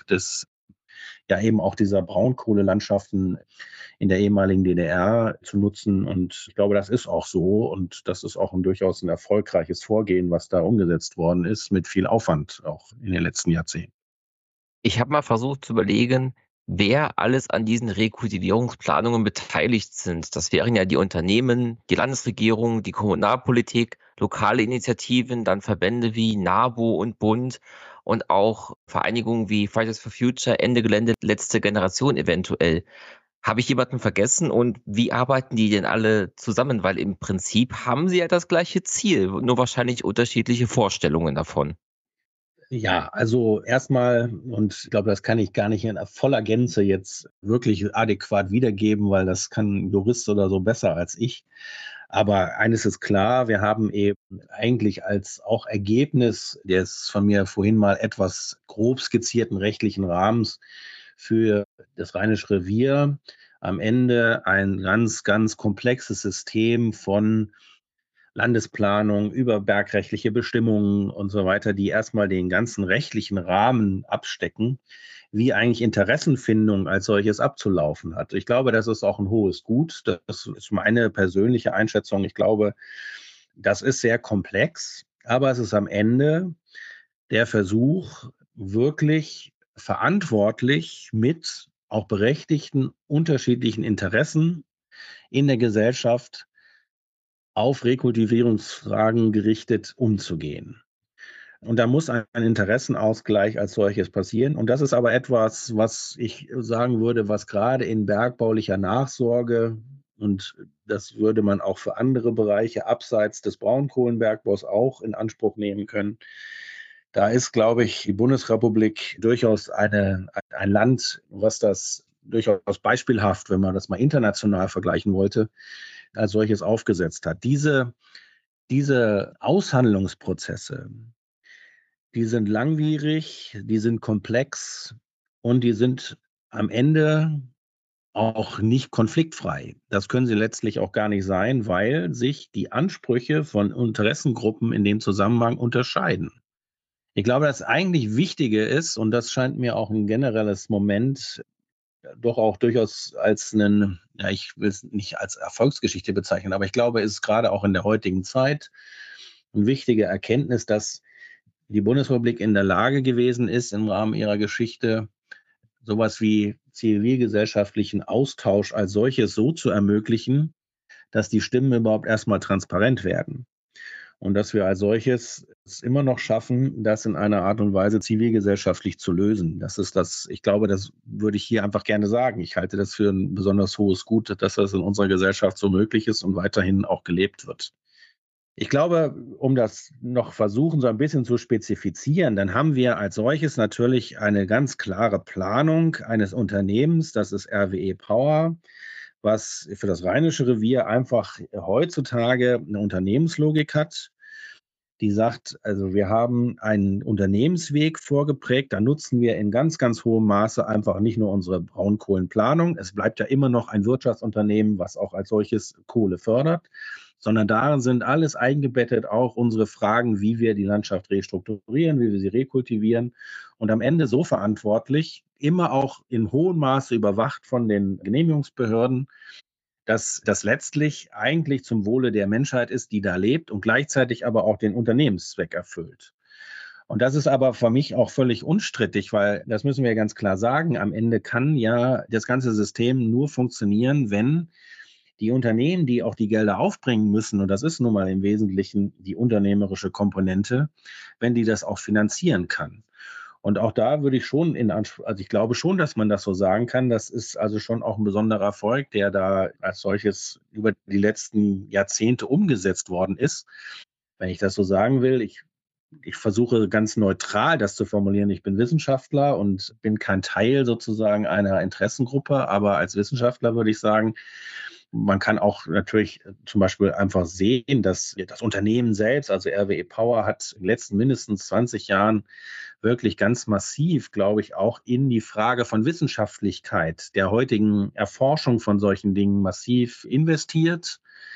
eben auch dieser Braunkohlelandschaften in der ehemaligen DDR zu nutzen. Und ich glaube, das ist auch so. Und das ist auch durchaus ein erfolgreiches Vorgehen, was da umgesetzt worden ist, mit viel Aufwand auch in den letzten Jahrzehnten. Ich habe mal versucht zu überlegen, wer alles an diesen Rekultivierungsplanungen beteiligt sind. Das wären ja die Unternehmen, die Landesregierung, die Kommunalpolitik, lokale Initiativen, dann Verbände wie NABU und Bund und auch Vereinigungen wie Fridays for Future, Ende Gelände, letzte Generation eventuell. Habe ich jemanden vergessen und wie arbeiten die denn alle zusammen? Weil im Prinzip haben sie ja das gleiche Ziel, nur wahrscheinlich unterschiedliche Vorstellungen davon. Ja, also erstmal, und ich glaube, das kann ich gar nicht in voller Gänze jetzt wirklich adäquat wiedergeben, weil das kann ein Jurist oder so besser als ich. Aber eines ist klar, wir haben eben eigentlich als auch Ergebnis des von mir vorhin mal etwas grob skizzierten rechtlichen Rahmens für das Rheinische Revier am Ende ein ganz, ganz komplexes System von Landesplanung über bergrechtliche Bestimmungen und so weiter, die erstmal den ganzen rechtlichen Rahmen abstecken, wie eigentlich Interessenfindung als solches abzulaufen hat. Ich glaube, das ist auch ein hohes Gut. Das ist meine persönliche Einschätzung. Ich glaube, das ist sehr komplex, aber es ist am Ende der Versuch, wirklich verantwortlich mit auch berechtigten unterschiedlichen Interessen in der Gesellschaft auf Rekultivierungsfragen gerichtet umzugehen. Und da muss ein Interessenausgleich als solches passieren. Und das ist aber etwas, was ich sagen würde, was gerade in bergbaulicher Nachsorge, und das würde man auch für andere Bereiche abseits des Braunkohlenbergbaus auch in Anspruch nehmen können. Da ist, glaube ich, die Bundesrepublik durchaus ein Land, was das durchaus beispielhaft, wenn man das mal international vergleichen wollte, als solches aufgesetzt hat. Diese Aushandlungsprozesse, die sind langwierig, die sind komplex und die sind am Ende auch nicht konfliktfrei. Das können sie letztlich auch gar nicht sein, weil sich die Ansprüche von Interessengruppen in dem Zusammenhang unterscheiden. Ich glaube, das eigentlich Wichtige ist, und das scheint mir auch ein generelles Moment doch auch durchaus als ich will es nicht als Erfolgsgeschichte bezeichnen, aber ich glaube, es ist gerade auch in der heutigen Zeit eine wichtige Erkenntnis, dass die Bundesrepublik in der Lage gewesen ist, im Rahmen ihrer Geschichte sowas wie zivilgesellschaftlichen Austausch als solches so zu ermöglichen, dass die Stimmen überhaupt erstmal transparent werden. Und dass wir als solches es immer noch schaffen, das in einer Art und Weise zivilgesellschaftlich zu lösen. Ich glaube, das würde ich hier einfach gerne sagen. Ich halte das für ein besonders hohes Gut, dass das in unserer Gesellschaft so möglich ist und weiterhin auch gelebt wird. Ich glaube, um das noch versuchen, so ein bisschen zu spezifizieren, dann haben wir als solches natürlich eine ganz klare Planung eines Unternehmens, das ist RWE Power, was für das Rheinische Revier einfach heutzutage eine Unternehmenslogik hat, die sagt, also wir haben einen Unternehmensweg vorgeprägt, da nutzen wir in ganz, ganz hohem Maße einfach nicht nur unsere Braunkohlenplanung, es bleibt ja immer noch ein Wirtschaftsunternehmen, was auch als solches Kohle fördert, sondern darin sind alles eingebettet, auch unsere Fragen, wie wir die Landschaft restrukturieren, wie wir sie rekultivieren und am Ende so verantwortlich, immer auch in hohem Maße überwacht von den Genehmigungsbehörden, dass das letztlich eigentlich zum Wohle der Menschheit ist, die da lebt und gleichzeitig aber auch den Unternehmenszweck erfüllt. Und das ist aber für mich auch völlig unstrittig, weil das müssen wir ganz klar sagen, am Ende kann ja das ganze System nur funktionieren, wenn die Unternehmen, die auch die Gelder aufbringen müssen, und das ist nun mal im Wesentlichen die unternehmerische Komponente, wenn die das auch finanzieren kann. Und auch da würde ich schon also ich glaube schon, dass man das so sagen kann. Das ist also schon auch ein besonderer Erfolg, der da als solches über die letzten Jahrzehnte umgesetzt worden ist. Wenn ich das so sagen will, ich versuche ganz neutral das zu formulieren. Ich bin Wissenschaftler und bin kein Teil sozusagen einer Interessengruppe, aber als Wissenschaftler würde ich sagen, man kann auch natürlich zum Beispiel einfach sehen, dass das Unternehmen selbst, also RWE Power, hat in den letzten mindestens 20 Jahren wirklich ganz massiv, glaube ich, auch in die Frage von Wissenschaftlichkeit der heutigen Erforschung von solchen Dingen massiv investiert.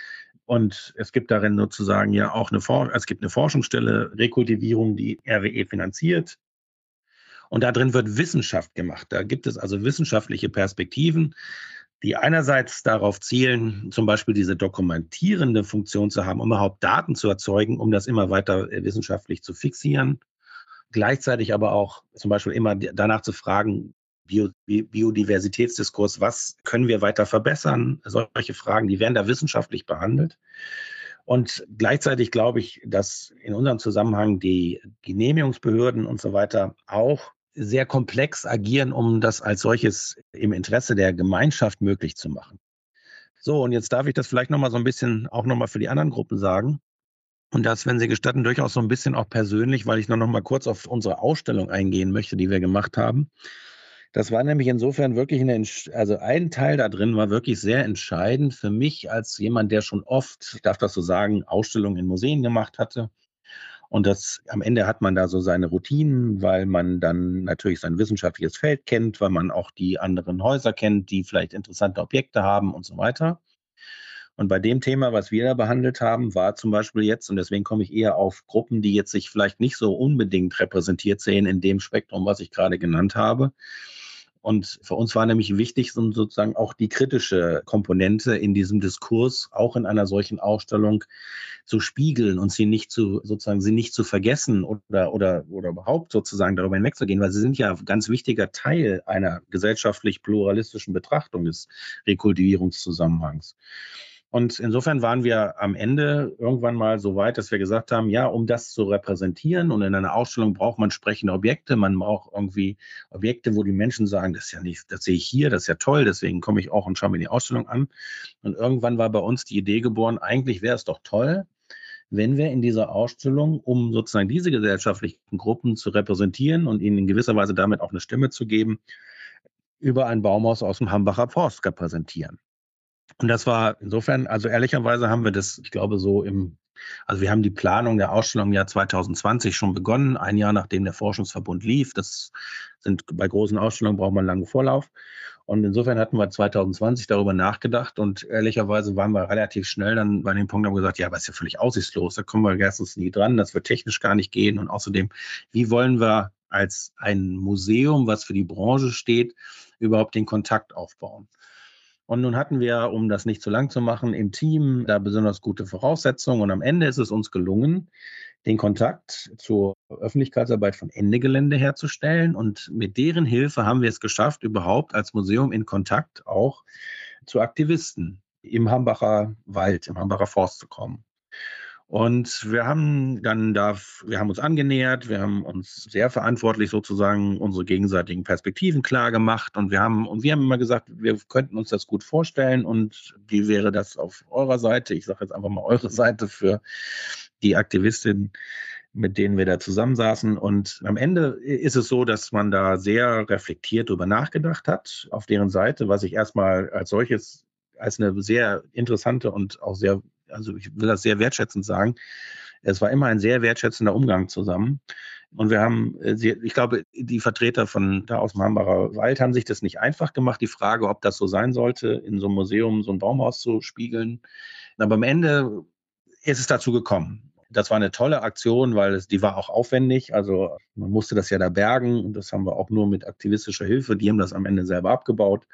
Und es gibt darin sozusagen ja auch es gibt eine Forschungsstelle, Rekultivierung, die RWE finanziert. Und da drin wird Wissenschaft gemacht. Da gibt es also wissenschaftliche Perspektiven, die einerseits darauf zielen, zum Beispiel diese dokumentierende Funktion zu haben, um überhaupt Daten zu erzeugen, um das immer weiter wissenschaftlich zu fixieren. Gleichzeitig aber auch zum Beispiel immer danach zu fragen, Biodiversitätsdiskurs, was können wir weiter verbessern? Solche Fragen, die werden da wissenschaftlich behandelt. Und gleichzeitig glaube ich, dass in unserem Zusammenhang die Genehmigungsbehörden und so weiter auch sehr komplex agieren, um das als solches im Interesse der Gemeinschaft möglich zu machen. So, und jetzt darf ich das vielleicht nochmal so ein bisschen auch nochmal für die anderen Gruppen sagen. Und das, wenn Sie gestatten, durchaus so ein bisschen auch persönlich, weil ich noch mal kurz auf unsere Ausstellung eingehen möchte, die wir gemacht haben. Das war nämlich insofern wirklich also ein Teil da drin war wirklich sehr entscheidend für mich als jemand, der schon oft, ich darf das so sagen, Ausstellungen in Museen gemacht hatte. Und am Ende hat man da so seine Routinen, weil man dann natürlich sein wissenschaftliches Feld kennt, weil man auch die anderen Häuser kennt, die vielleicht interessante Objekte haben und so weiter. Und bei dem Thema, was wir da behandelt haben, war zum Beispiel jetzt, und deswegen komme ich eher auf Gruppen, die jetzt sich vielleicht nicht so unbedingt repräsentiert sehen in dem Spektrum, was ich gerade genannt habe. Und für uns war nämlich wichtig, sozusagen auch die kritische Komponente in diesem Diskurs, auch in einer solchen Ausstellung zu spiegeln und sie nicht zu vergessen oder überhaupt sozusagen darüber hinwegzugehen, weil sie sind ja ein ganz wichtiger Teil einer gesellschaftlich pluralistischen Betrachtung des Rekultivierungszusammenhangs. Und insofern waren wir am Ende irgendwann mal so weit, dass wir gesagt haben, ja, um das zu repräsentieren und in einer Ausstellung braucht man sprechende Objekte, man braucht irgendwie Objekte, wo die Menschen sagen, das ist ja nicht, das sehe ich hier, das ist ja toll, deswegen komme ich auch und schaue mir die Ausstellung an. Und irgendwann war bei uns die Idee geboren, eigentlich wäre es doch toll, wenn wir in dieser Ausstellung, um sozusagen diese gesellschaftlichen Gruppen zu repräsentieren und ihnen in gewisser Weise damit auch eine Stimme zu geben, über ein Baumhaus aus dem Hambacher Forst repräsentieren. Und das war insofern, also ehrlicherweise haben wir das, ich glaube, also wir haben die Planung der Ausstellung im Jahr 2020 schon begonnen, ein Jahr nachdem der Forschungsverbund lief. Bei großen Ausstellungen braucht man einen langen Vorlauf. Und insofern hatten wir 2020 darüber nachgedacht und ehrlicherweise waren wir relativ schnell dann bei dem Punkt, haben wir gesagt, ja, aber ist ja völlig aussichtslos, da kommen wir erstens nie dran, das wird technisch gar nicht gehen. Und außerdem, wie wollen wir als ein Museum, was für die Branche steht, überhaupt den Kontakt aufbauen? Und nun hatten wir, um das nicht zu lang zu machen, im Team da besonders gute Voraussetzungen. Und am Ende ist es uns gelungen, den Kontakt zur Öffentlichkeitsarbeit von Ende Gelände herzustellen. Und mit deren Hilfe haben wir es geschafft, überhaupt als Museum in Kontakt auch zu Aktivisten im Hambacher Wald, im Hambacher Forst zu kommen. Und wir haben uns angenähert, wir haben uns sehr verantwortlich sozusagen unsere gegenseitigen Perspektiven klar gemacht und wir haben immer gesagt, wir könnten uns das gut vorstellen und wie wäre das auf eurer Seite? Ich sage jetzt einfach mal eure Seite für die Aktivistinnen, mit denen wir da zusammensaßen. Und am Ende ist es so, dass man da sehr reflektiert drüber nachgedacht hat, auf deren Seite, was ich erstmal als solches als eine sehr interessante und auch also ich will das sehr wertschätzend sagen, es war immer ein sehr wertschätzender Umgang zusammen. Und wir haben, ich glaube, die Vertreter von da aus dem Hambacher Wald haben sich das nicht einfach gemacht, die Frage, ob das so sein sollte, in so einem Museum so ein Baumhaus zu spiegeln. Aber am Ende ist es dazu gekommen. Das war eine tolle Aktion, weil die war auch aufwendig. Also man musste das ja da bergen und das haben wir auch nur mit aktivistischer Hilfe. Die haben das am Ende selber abgebaut.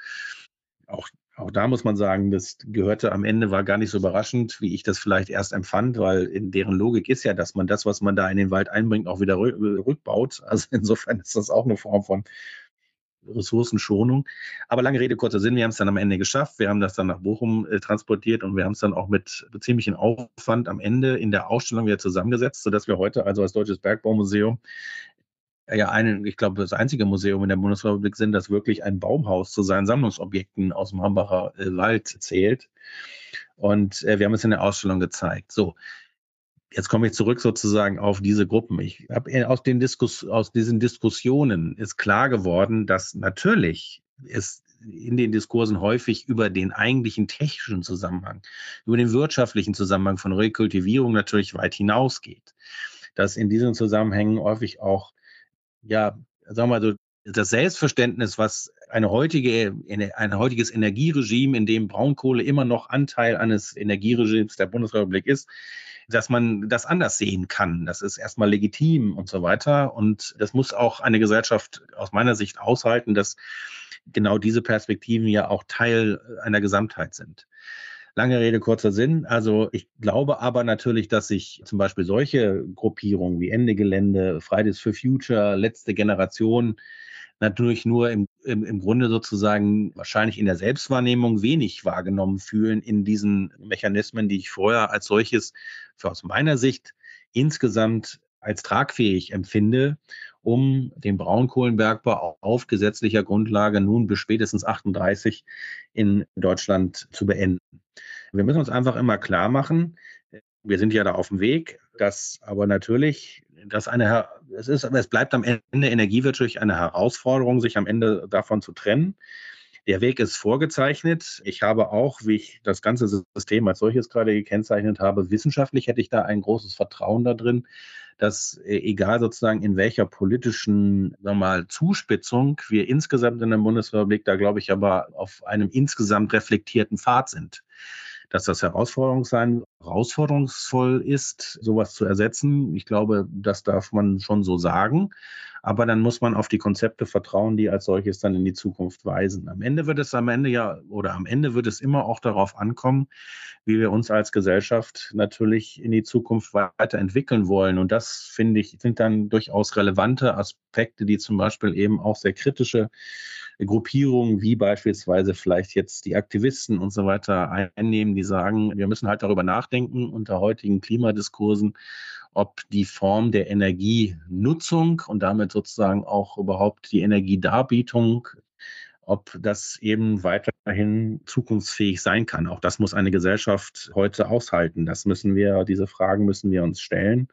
Auch da muss man sagen, das gehörte am Ende, war gar nicht so überraschend, wie ich das vielleicht erst empfand, weil in deren Logik ist ja, dass man das, was man da in den Wald einbringt, auch wieder rückbaut. Also insofern ist das auch eine Form von Ressourcenschonung. Aber lange Rede, kurzer Sinn, wir haben es dann am Ende geschafft. Wir haben das dann nach Bochum transportiert und wir haben es dann auch mit ziemlichem Aufwand am Ende in der Ausstellung wieder zusammengesetzt, sodass wir heute also als Deutsches Bergbaumuseum ich glaube, das einzige Museum in der Bundesrepublik sind, das wirklich ein Baumhaus zu seinen Sammlungsobjekten aus dem Hambacher Wald zählt. Und wir haben es in der Ausstellung gezeigt. So, jetzt komme ich zurück sozusagen auf diese Gruppen. Ich habe aus diesen Diskussionen ist klar geworden, dass natürlich es in den Diskursen häufig über den eigentlichen technischen Zusammenhang, über den wirtschaftlichen Zusammenhang von Rekultivierung natürlich weit hinausgeht. Dass in diesen Zusammenhängen häufig auch, ja, sagen wir mal so, das Selbstverständnis, was ein heutiges Energieregime, in dem Braunkohle immer noch Anteil eines Energieregimes der Bundesrepublik ist, dass man das anders sehen kann. Das ist erstmal legitim und so weiter. Und das muss auch eine Gesellschaft aus meiner Sicht aushalten, dass genau diese Perspektiven ja auch Teil einer Gesamtheit sind. Lange Rede, kurzer Sinn. Also ich glaube aber natürlich, dass sich zum Beispiel solche Gruppierungen wie Ende Gelände, Fridays for Future, letzte Generation natürlich nur im Grunde sozusagen wahrscheinlich in der Selbstwahrnehmung wenig wahrgenommen fühlen in diesen Mechanismen, die ich vorher als solches aus meiner Sicht insgesamt als tragfähig empfinde, um den Braunkohlenbergbau auf gesetzlicher Grundlage nun bis spätestens 38 in Deutschland zu beenden. Wir müssen uns einfach immer klar machen, wir sind ja da auf dem Weg, dass aber natürlich es bleibt am Ende energiewirtschaftlich eine Herausforderung, sich am Ende davon zu trennen. Der Weg ist vorgezeichnet. Ich habe auch, wie ich das ganze System als solches gerade gekennzeichnet habe, wissenschaftlich hätte ich da ein großes Vertrauen da drin, dass egal sozusagen in welcher politischen, sagen wir mal, Zuspitzung wir insgesamt in der Bundesrepublik da, glaube ich, aber auf einem insgesamt reflektierten Pfad sind. Dass das herausforderungsvoll ist, sowas zu ersetzen. Ich glaube, das darf man schon so sagen. Aber dann muss man auf die Konzepte vertrauen, die als solches dann in die Zukunft weisen. Am Ende wird es immer auch darauf ankommen, wie wir uns als Gesellschaft natürlich in die Zukunft weiterentwickeln wollen. Und das, finde ich, sind dann durchaus relevante Aspekte, die zum Beispiel eben auch sehr kritische Gruppierungen wie beispielsweise vielleicht jetzt die Aktivisten und so weiter einnehmen, die sagen, wir müssen halt darüber nachdenken unter heutigen Klimadiskursen, ob die Form der Energienutzung und damit sozusagen auch überhaupt die Energiedarbietung, ob das eben weiterhin zukunftsfähig sein kann. Auch das muss eine Gesellschaft heute aushalten. Diese Fragen müssen wir uns stellen.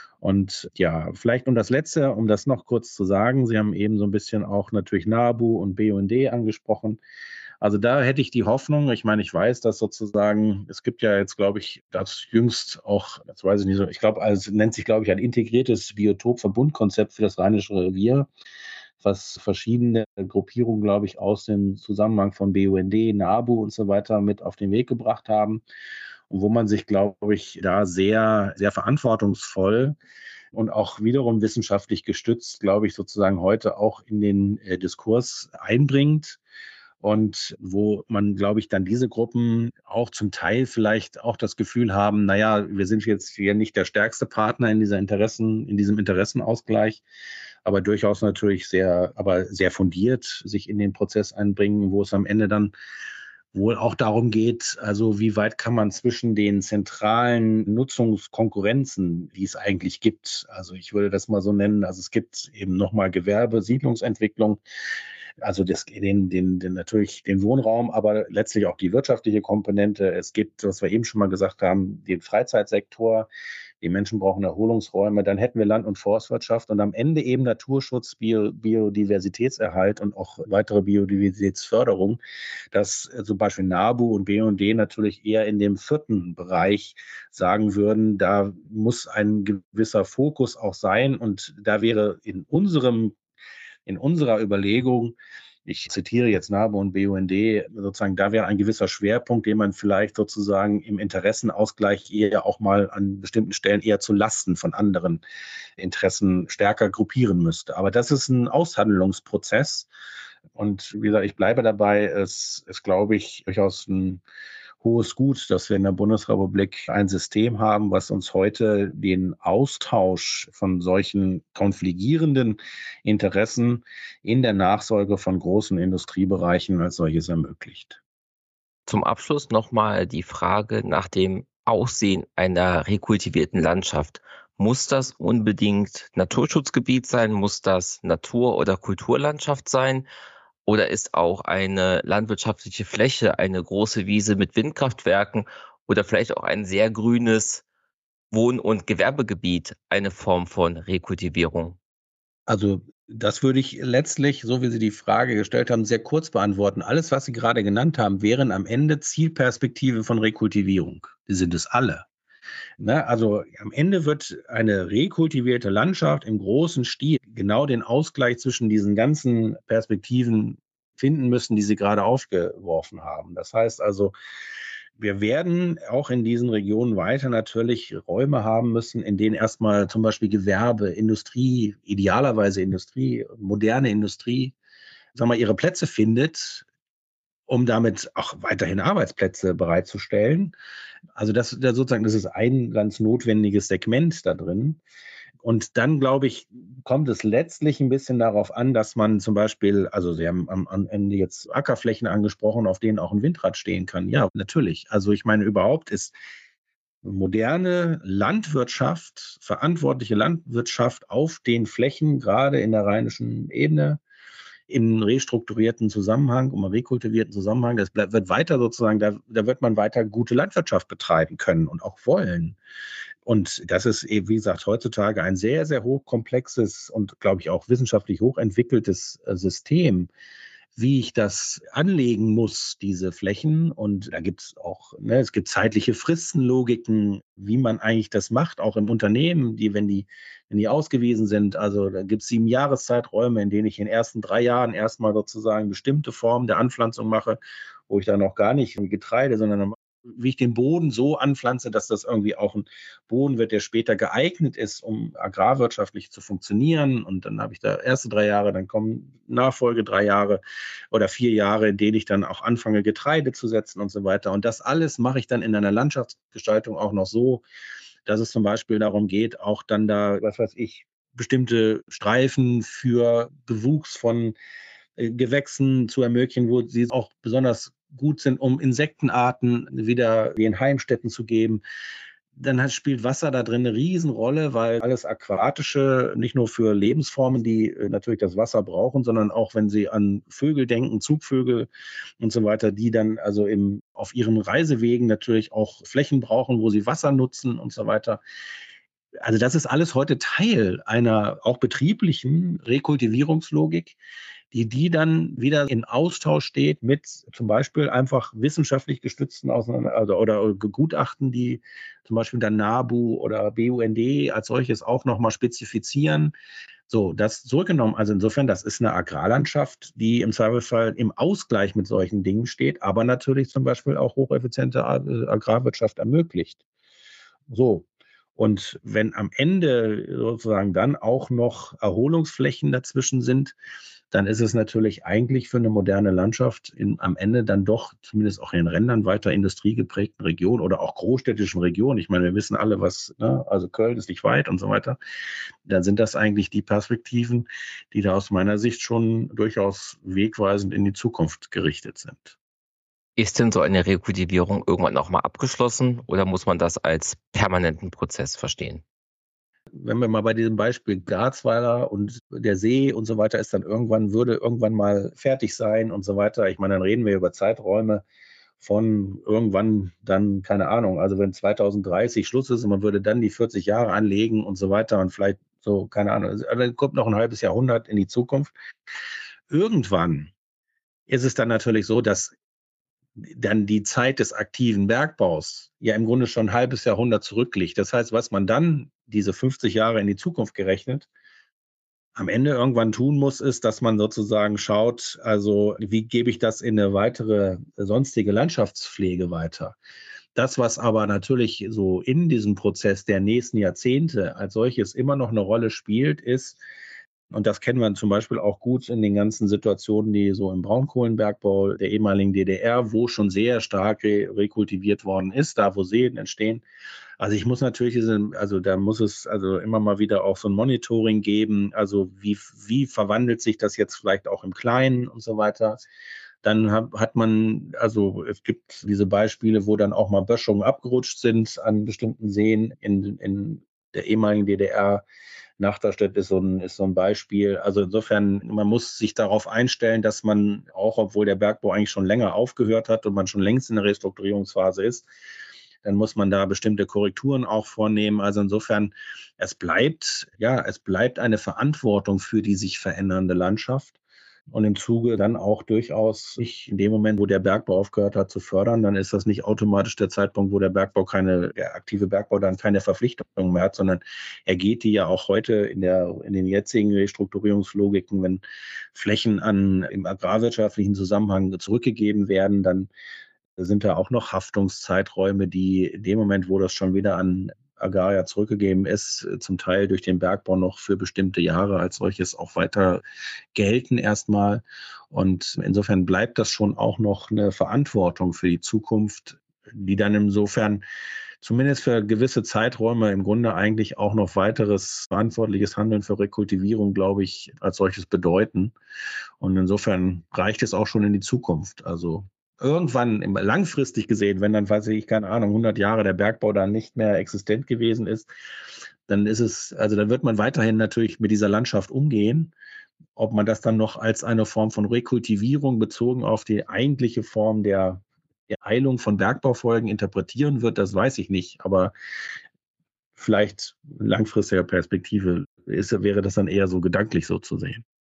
Und ja, vielleicht das Letzte, um das noch kurz zu sagen, Sie haben eben so ein bisschen auch natürlich NABU und BUND angesprochen. Also da hätte ich die Hoffnung, ich meine, ich weiß, dass sozusagen, es gibt ja jetzt, glaube ich, das jüngst auch, das weiß ich nicht so, ich glaube, es nennt sich, glaube ich, ein integriertes Biotopverbundkonzept für das Rheinische Revier, was verschiedene Gruppierungen, glaube ich, aus dem Zusammenhang von BUND, NABU und so weiter mit auf den Weg gebracht haben. Und wo man sich, glaube ich, da sehr, sehr verantwortungsvoll und auch wiederum wissenschaftlich gestützt, glaube ich, sozusagen heute auch in den Diskurs einbringt. Und wo man, glaube ich, dann diese Gruppen auch zum Teil vielleicht auch das Gefühl haben, naja, wir sind jetzt hier nicht der stärkste Partner in diesem Interessenausgleich, aber durchaus natürlich sehr fundiert sich in den Prozess einbringen, wo es am Ende dann wohl auch darum geht, also wie weit kann man zwischen den zentralen Nutzungskonkurrenzen, die es eigentlich gibt, also ich würde das mal so nennen, also es gibt eben nochmal Gewerbe, Siedlungsentwicklung, also natürlich den Wohnraum, aber letztlich auch die wirtschaftliche Komponente. Es gibt, was wir eben schon mal gesagt haben, den Freizeitsektor. Die Menschen brauchen Erholungsräume. Dann hätten wir Land- und Forstwirtschaft und am Ende eben Naturschutz, Biodiversitätserhalt und auch weitere Biodiversitätsförderung. Dass zum Beispiel NABU und BUND natürlich eher in dem vierten Bereich sagen würden, da muss ein gewisser Fokus auch sein. Und da wäre in unserer Überlegung, ich zitiere jetzt NABU und BUND, sozusagen, da wäre ein gewisser Schwerpunkt, den man vielleicht sozusagen im Interessenausgleich eher auch mal an bestimmten Stellen eher zu Lasten von anderen Interessen stärker gruppieren müsste. Aber das ist ein Aushandlungsprozess. Und wie gesagt, ich bleibe dabei, es ist, glaube ich, durchaus ein hohes Gut, dass wir in der Bundesrepublik ein System haben, was uns heute den Austausch von solchen konfligierenden Interessen in der Nachfolge von großen Industriebereichen als solches ermöglicht. Zum Abschluss nochmal die Frage nach dem Aussehen einer rekultivierten Landschaft. Muss das unbedingt Naturschutzgebiet sein? Muss das Natur- oder Kulturlandschaft sein? Oder ist auch eine landwirtschaftliche Fläche, eine große Wiese mit Windkraftwerken oder vielleicht auch ein sehr grünes Wohn- und Gewerbegebiet eine Form von Rekultivierung? Also das würde ich letztlich, so wie Sie die Frage gestellt haben, sehr kurz beantworten. Alles, was Sie gerade genannt haben, wären am Ende Zielperspektive von Rekultivierung. Die sind es alle. Ne? Also am Ende wird eine rekultivierte Landschaft im großen Stil genau den Ausgleich zwischen diesen ganzen Perspektiven finden müssen, die Sie gerade aufgeworfen haben. Das heißt also, wir werden auch in diesen Regionen weiter natürlich Räume haben müssen, in denen erstmal zum Beispiel Gewerbe, Industrie, idealerweise Industrie, moderne Industrie, sagen wir, ihre Plätze findet, um damit auch weiterhin Arbeitsplätze bereitzustellen. Also das ist ein ganz notwendiges Segment da drin. Und dann, glaube ich, kommt es letztlich ein bisschen darauf an, dass man zum Beispiel, also Sie haben am Ende jetzt Ackerflächen angesprochen, auf denen auch ein Windrad stehen kann. Ja, natürlich. Also ich meine, überhaupt ist moderne Landwirtschaft, verantwortliche Landwirtschaft auf den Flächen, gerade in der rheinischen Ebene, im restrukturierten Zusammenhang, im rekultivierten Zusammenhang, wird weiter sozusagen, da wird man weiter gute Landwirtschaft betreiben können und auch wollen. Und das ist eben, wie gesagt, heutzutage ein sehr, sehr hochkomplexes und, glaube ich, auch wissenschaftlich hochentwickeltes System, wie ich das anlegen muss, diese Flächen. Und da gibt es auch, ne, es gibt zeitliche Fristenlogiken, wie man eigentlich das macht, auch im Unternehmen, wenn die ausgewiesen sind. Also da gibt es 7 Jahreszeiträume, in denen ich in den ersten 3 Jahren erstmal sozusagen bestimmte Formen der Anpflanzung mache, wo ich dann noch gar nicht Getreide, sondern wie ich den Boden so anpflanze, dass das irgendwie auch ein Boden wird, der später geeignet ist, um agrarwirtschaftlich zu funktionieren. Und dann habe ich da erste 3 Jahre, dann kommen Nachfolge 3 Jahre oder 4 Jahre, in denen ich dann auch anfange, Getreide zu setzen und so weiter. Und das alles mache ich dann in einer Landschaftsgestaltung auch noch so, dass es zum Beispiel darum geht, auch dann da, was weiß ich, bestimmte Streifen für Bewuchs von Gewächsen zu ermöglichen, wo sie auch besonders gut sind, um Insektenarten wieder den Heimstätten zu geben. Dann spielt Wasser da drin eine Riesenrolle, weil alles Aquatische, nicht nur für Lebensformen, die natürlich das Wasser brauchen, sondern auch, wenn Sie an Vögel denken, Zugvögel und so weiter, die dann also auf ihren Reisewegen natürlich auch Flächen brauchen, wo sie Wasser nutzen und so weiter. Also das ist alles heute Teil einer auch betrieblichen Rekultivierungslogik, die dann wieder in Austausch steht mit zum Beispiel einfach wissenschaftlich gestützten oder Gutachten, die zum Beispiel dann NABU oder BUND als solches auch nochmal spezifizieren. So, das zurückgenommen. Also insofern, das ist eine Agrarlandschaft, die im Zweifelsfall im Ausgleich mit solchen Dingen steht, aber natürlich zum Beispiel auch hocheffiziente Agrarwirtschaft ermöglicht. So. Und wenn am Ende sozusagen dann auch noch Erholungsflächen dazwischen sind, dann ist es natürlich eigentlich für eine moderne Landschaft am Ende dann doch, zumindest auch in den Rändern weiter industriegeprägten Regionen oder auch großstädtischen Regionen. Ich meine, wir wissen alle, ne, also Köln ist nicht weit und so weiter. Dann sind das eigentlich die Perspektiven, die da aus meiner Sicht schon durchaus wegweisend in die Zukunft gerichtet sind. Ist denn so eine Rekultivierung irgendwann auch mal abgeschlossen oder muss man das als permanenten Prozess verstehen? Wenn wir mal bei diesem Beispiel Garzweiler und der See und so weiter ist, würde irgendwann mal fertig sein und so weiter. Ich meine, dann reden wir über Zeiträume von irgendwann dann, keine Ahnung, also wenn 2030 Schluss ist und man würde dann die 40 Jahre anlegen und so weiter und vielleicht so, keine Ahnung, also dann kommt noch ein halbes Jahrhundert in die Zukunft. Irgendwann ist es dann natürlich so, dass dann die Zeit des aktiven Bergbaus ja im Grunde schon ein halbes Jahrhundert zurückliegt. Das heißt, was man dann diese 50 Jahre in die Zukunft gerechnet am Ende irgendwann tun muss, ist, dass man sozusagen schaut, also wie gebe ich das in eine weitere sonstige Landschaftspflege weiter. Das, was aber natürlich so in diesem Prozess der nächsten Jahrzehnte als solches immer noch eine Rolle spielt, ist, und das kennen wir zum Beispiel auch gut in den ganzen Situationen, die so im Braunkohlenbergbau der ehemaligen DDR, wo schon sehr stark rekultiviert worden ist, da wo Seen entstehen. Also ich muss natürlich, also da muss es also immer mal wieder auch so ein Monitoring geben. Also wie verwandelt sich das jetzt vielleicht auch im Kleinen und so weiter. Dann hat man, also es gibt diese Beispiele, wo dann auch mal Böschungen abgerutscht sind an bestimmten Seen in der ehemaligen DDR. Nachterstedt ist so ein Beispiel. Also insofern, man muss sich darauf einstellen, dass man auch, obwohl der Bergbau eigentlich schon länger aufgehört hat und man schon längst in der Restrukturierungsphase ist, dann muss man da bestimmte Korrekturen auch vornehmen. Also insofern, es bleibt eine Verantwortung für die sich verändernde Landschaft. Und im Zuge dann auch durchaus nicht in dem Moment, wo der Bergbau aufgehört hat zu fördern, dann ist das nicht automatisch der Zeitpunkt, wo der aktive Bergbau dann keine Verpflichtungen mehr hat, sondern er geht die ja auch heute in den jetzigen Restrukturierungslogiken, wenn Flächen im agrarwirtschaftlichen Zusammenhang zurückgegeben werden, dann sind da auch noch Haftungszeiträume, die in dem Moment, wo das schon wieder an Agraria zurückgegeben ist, zum Teil durch den Bergbau noch für bestimmte Jahre als solches auch weiter gelten erstmal. Und insofern bleibt das schon auch noch eine Verantwortung für die Zukunft, die dann insofern zumindest für gewisse Zeiträume im Grunde eigentlich auch noch weiteres verantwortliches Handeln für Rekultivierung, glaube ich, als solches bedeuten. Und insofern reicht es auch schon in die Zukunft. Also irgendwann langfristig gesehen, wenn dann, weiß ich, keine Ahnung, 100 Jahre der Bergbau dann nicht mehr existent gewesen ist, dann dann wird man weiterhin natürlich mit dieser Landschaft umgehen. Ob man das dann noch als eine Form von Rekultivierung bezogen auf die eigentliche Form der Heilung von Bergbaufolgen interpretieren wird, das weiß ich nicht. Aber vielleicht in langfristiger Perspektive wäre das dann eher so gedanklich so zu sehen.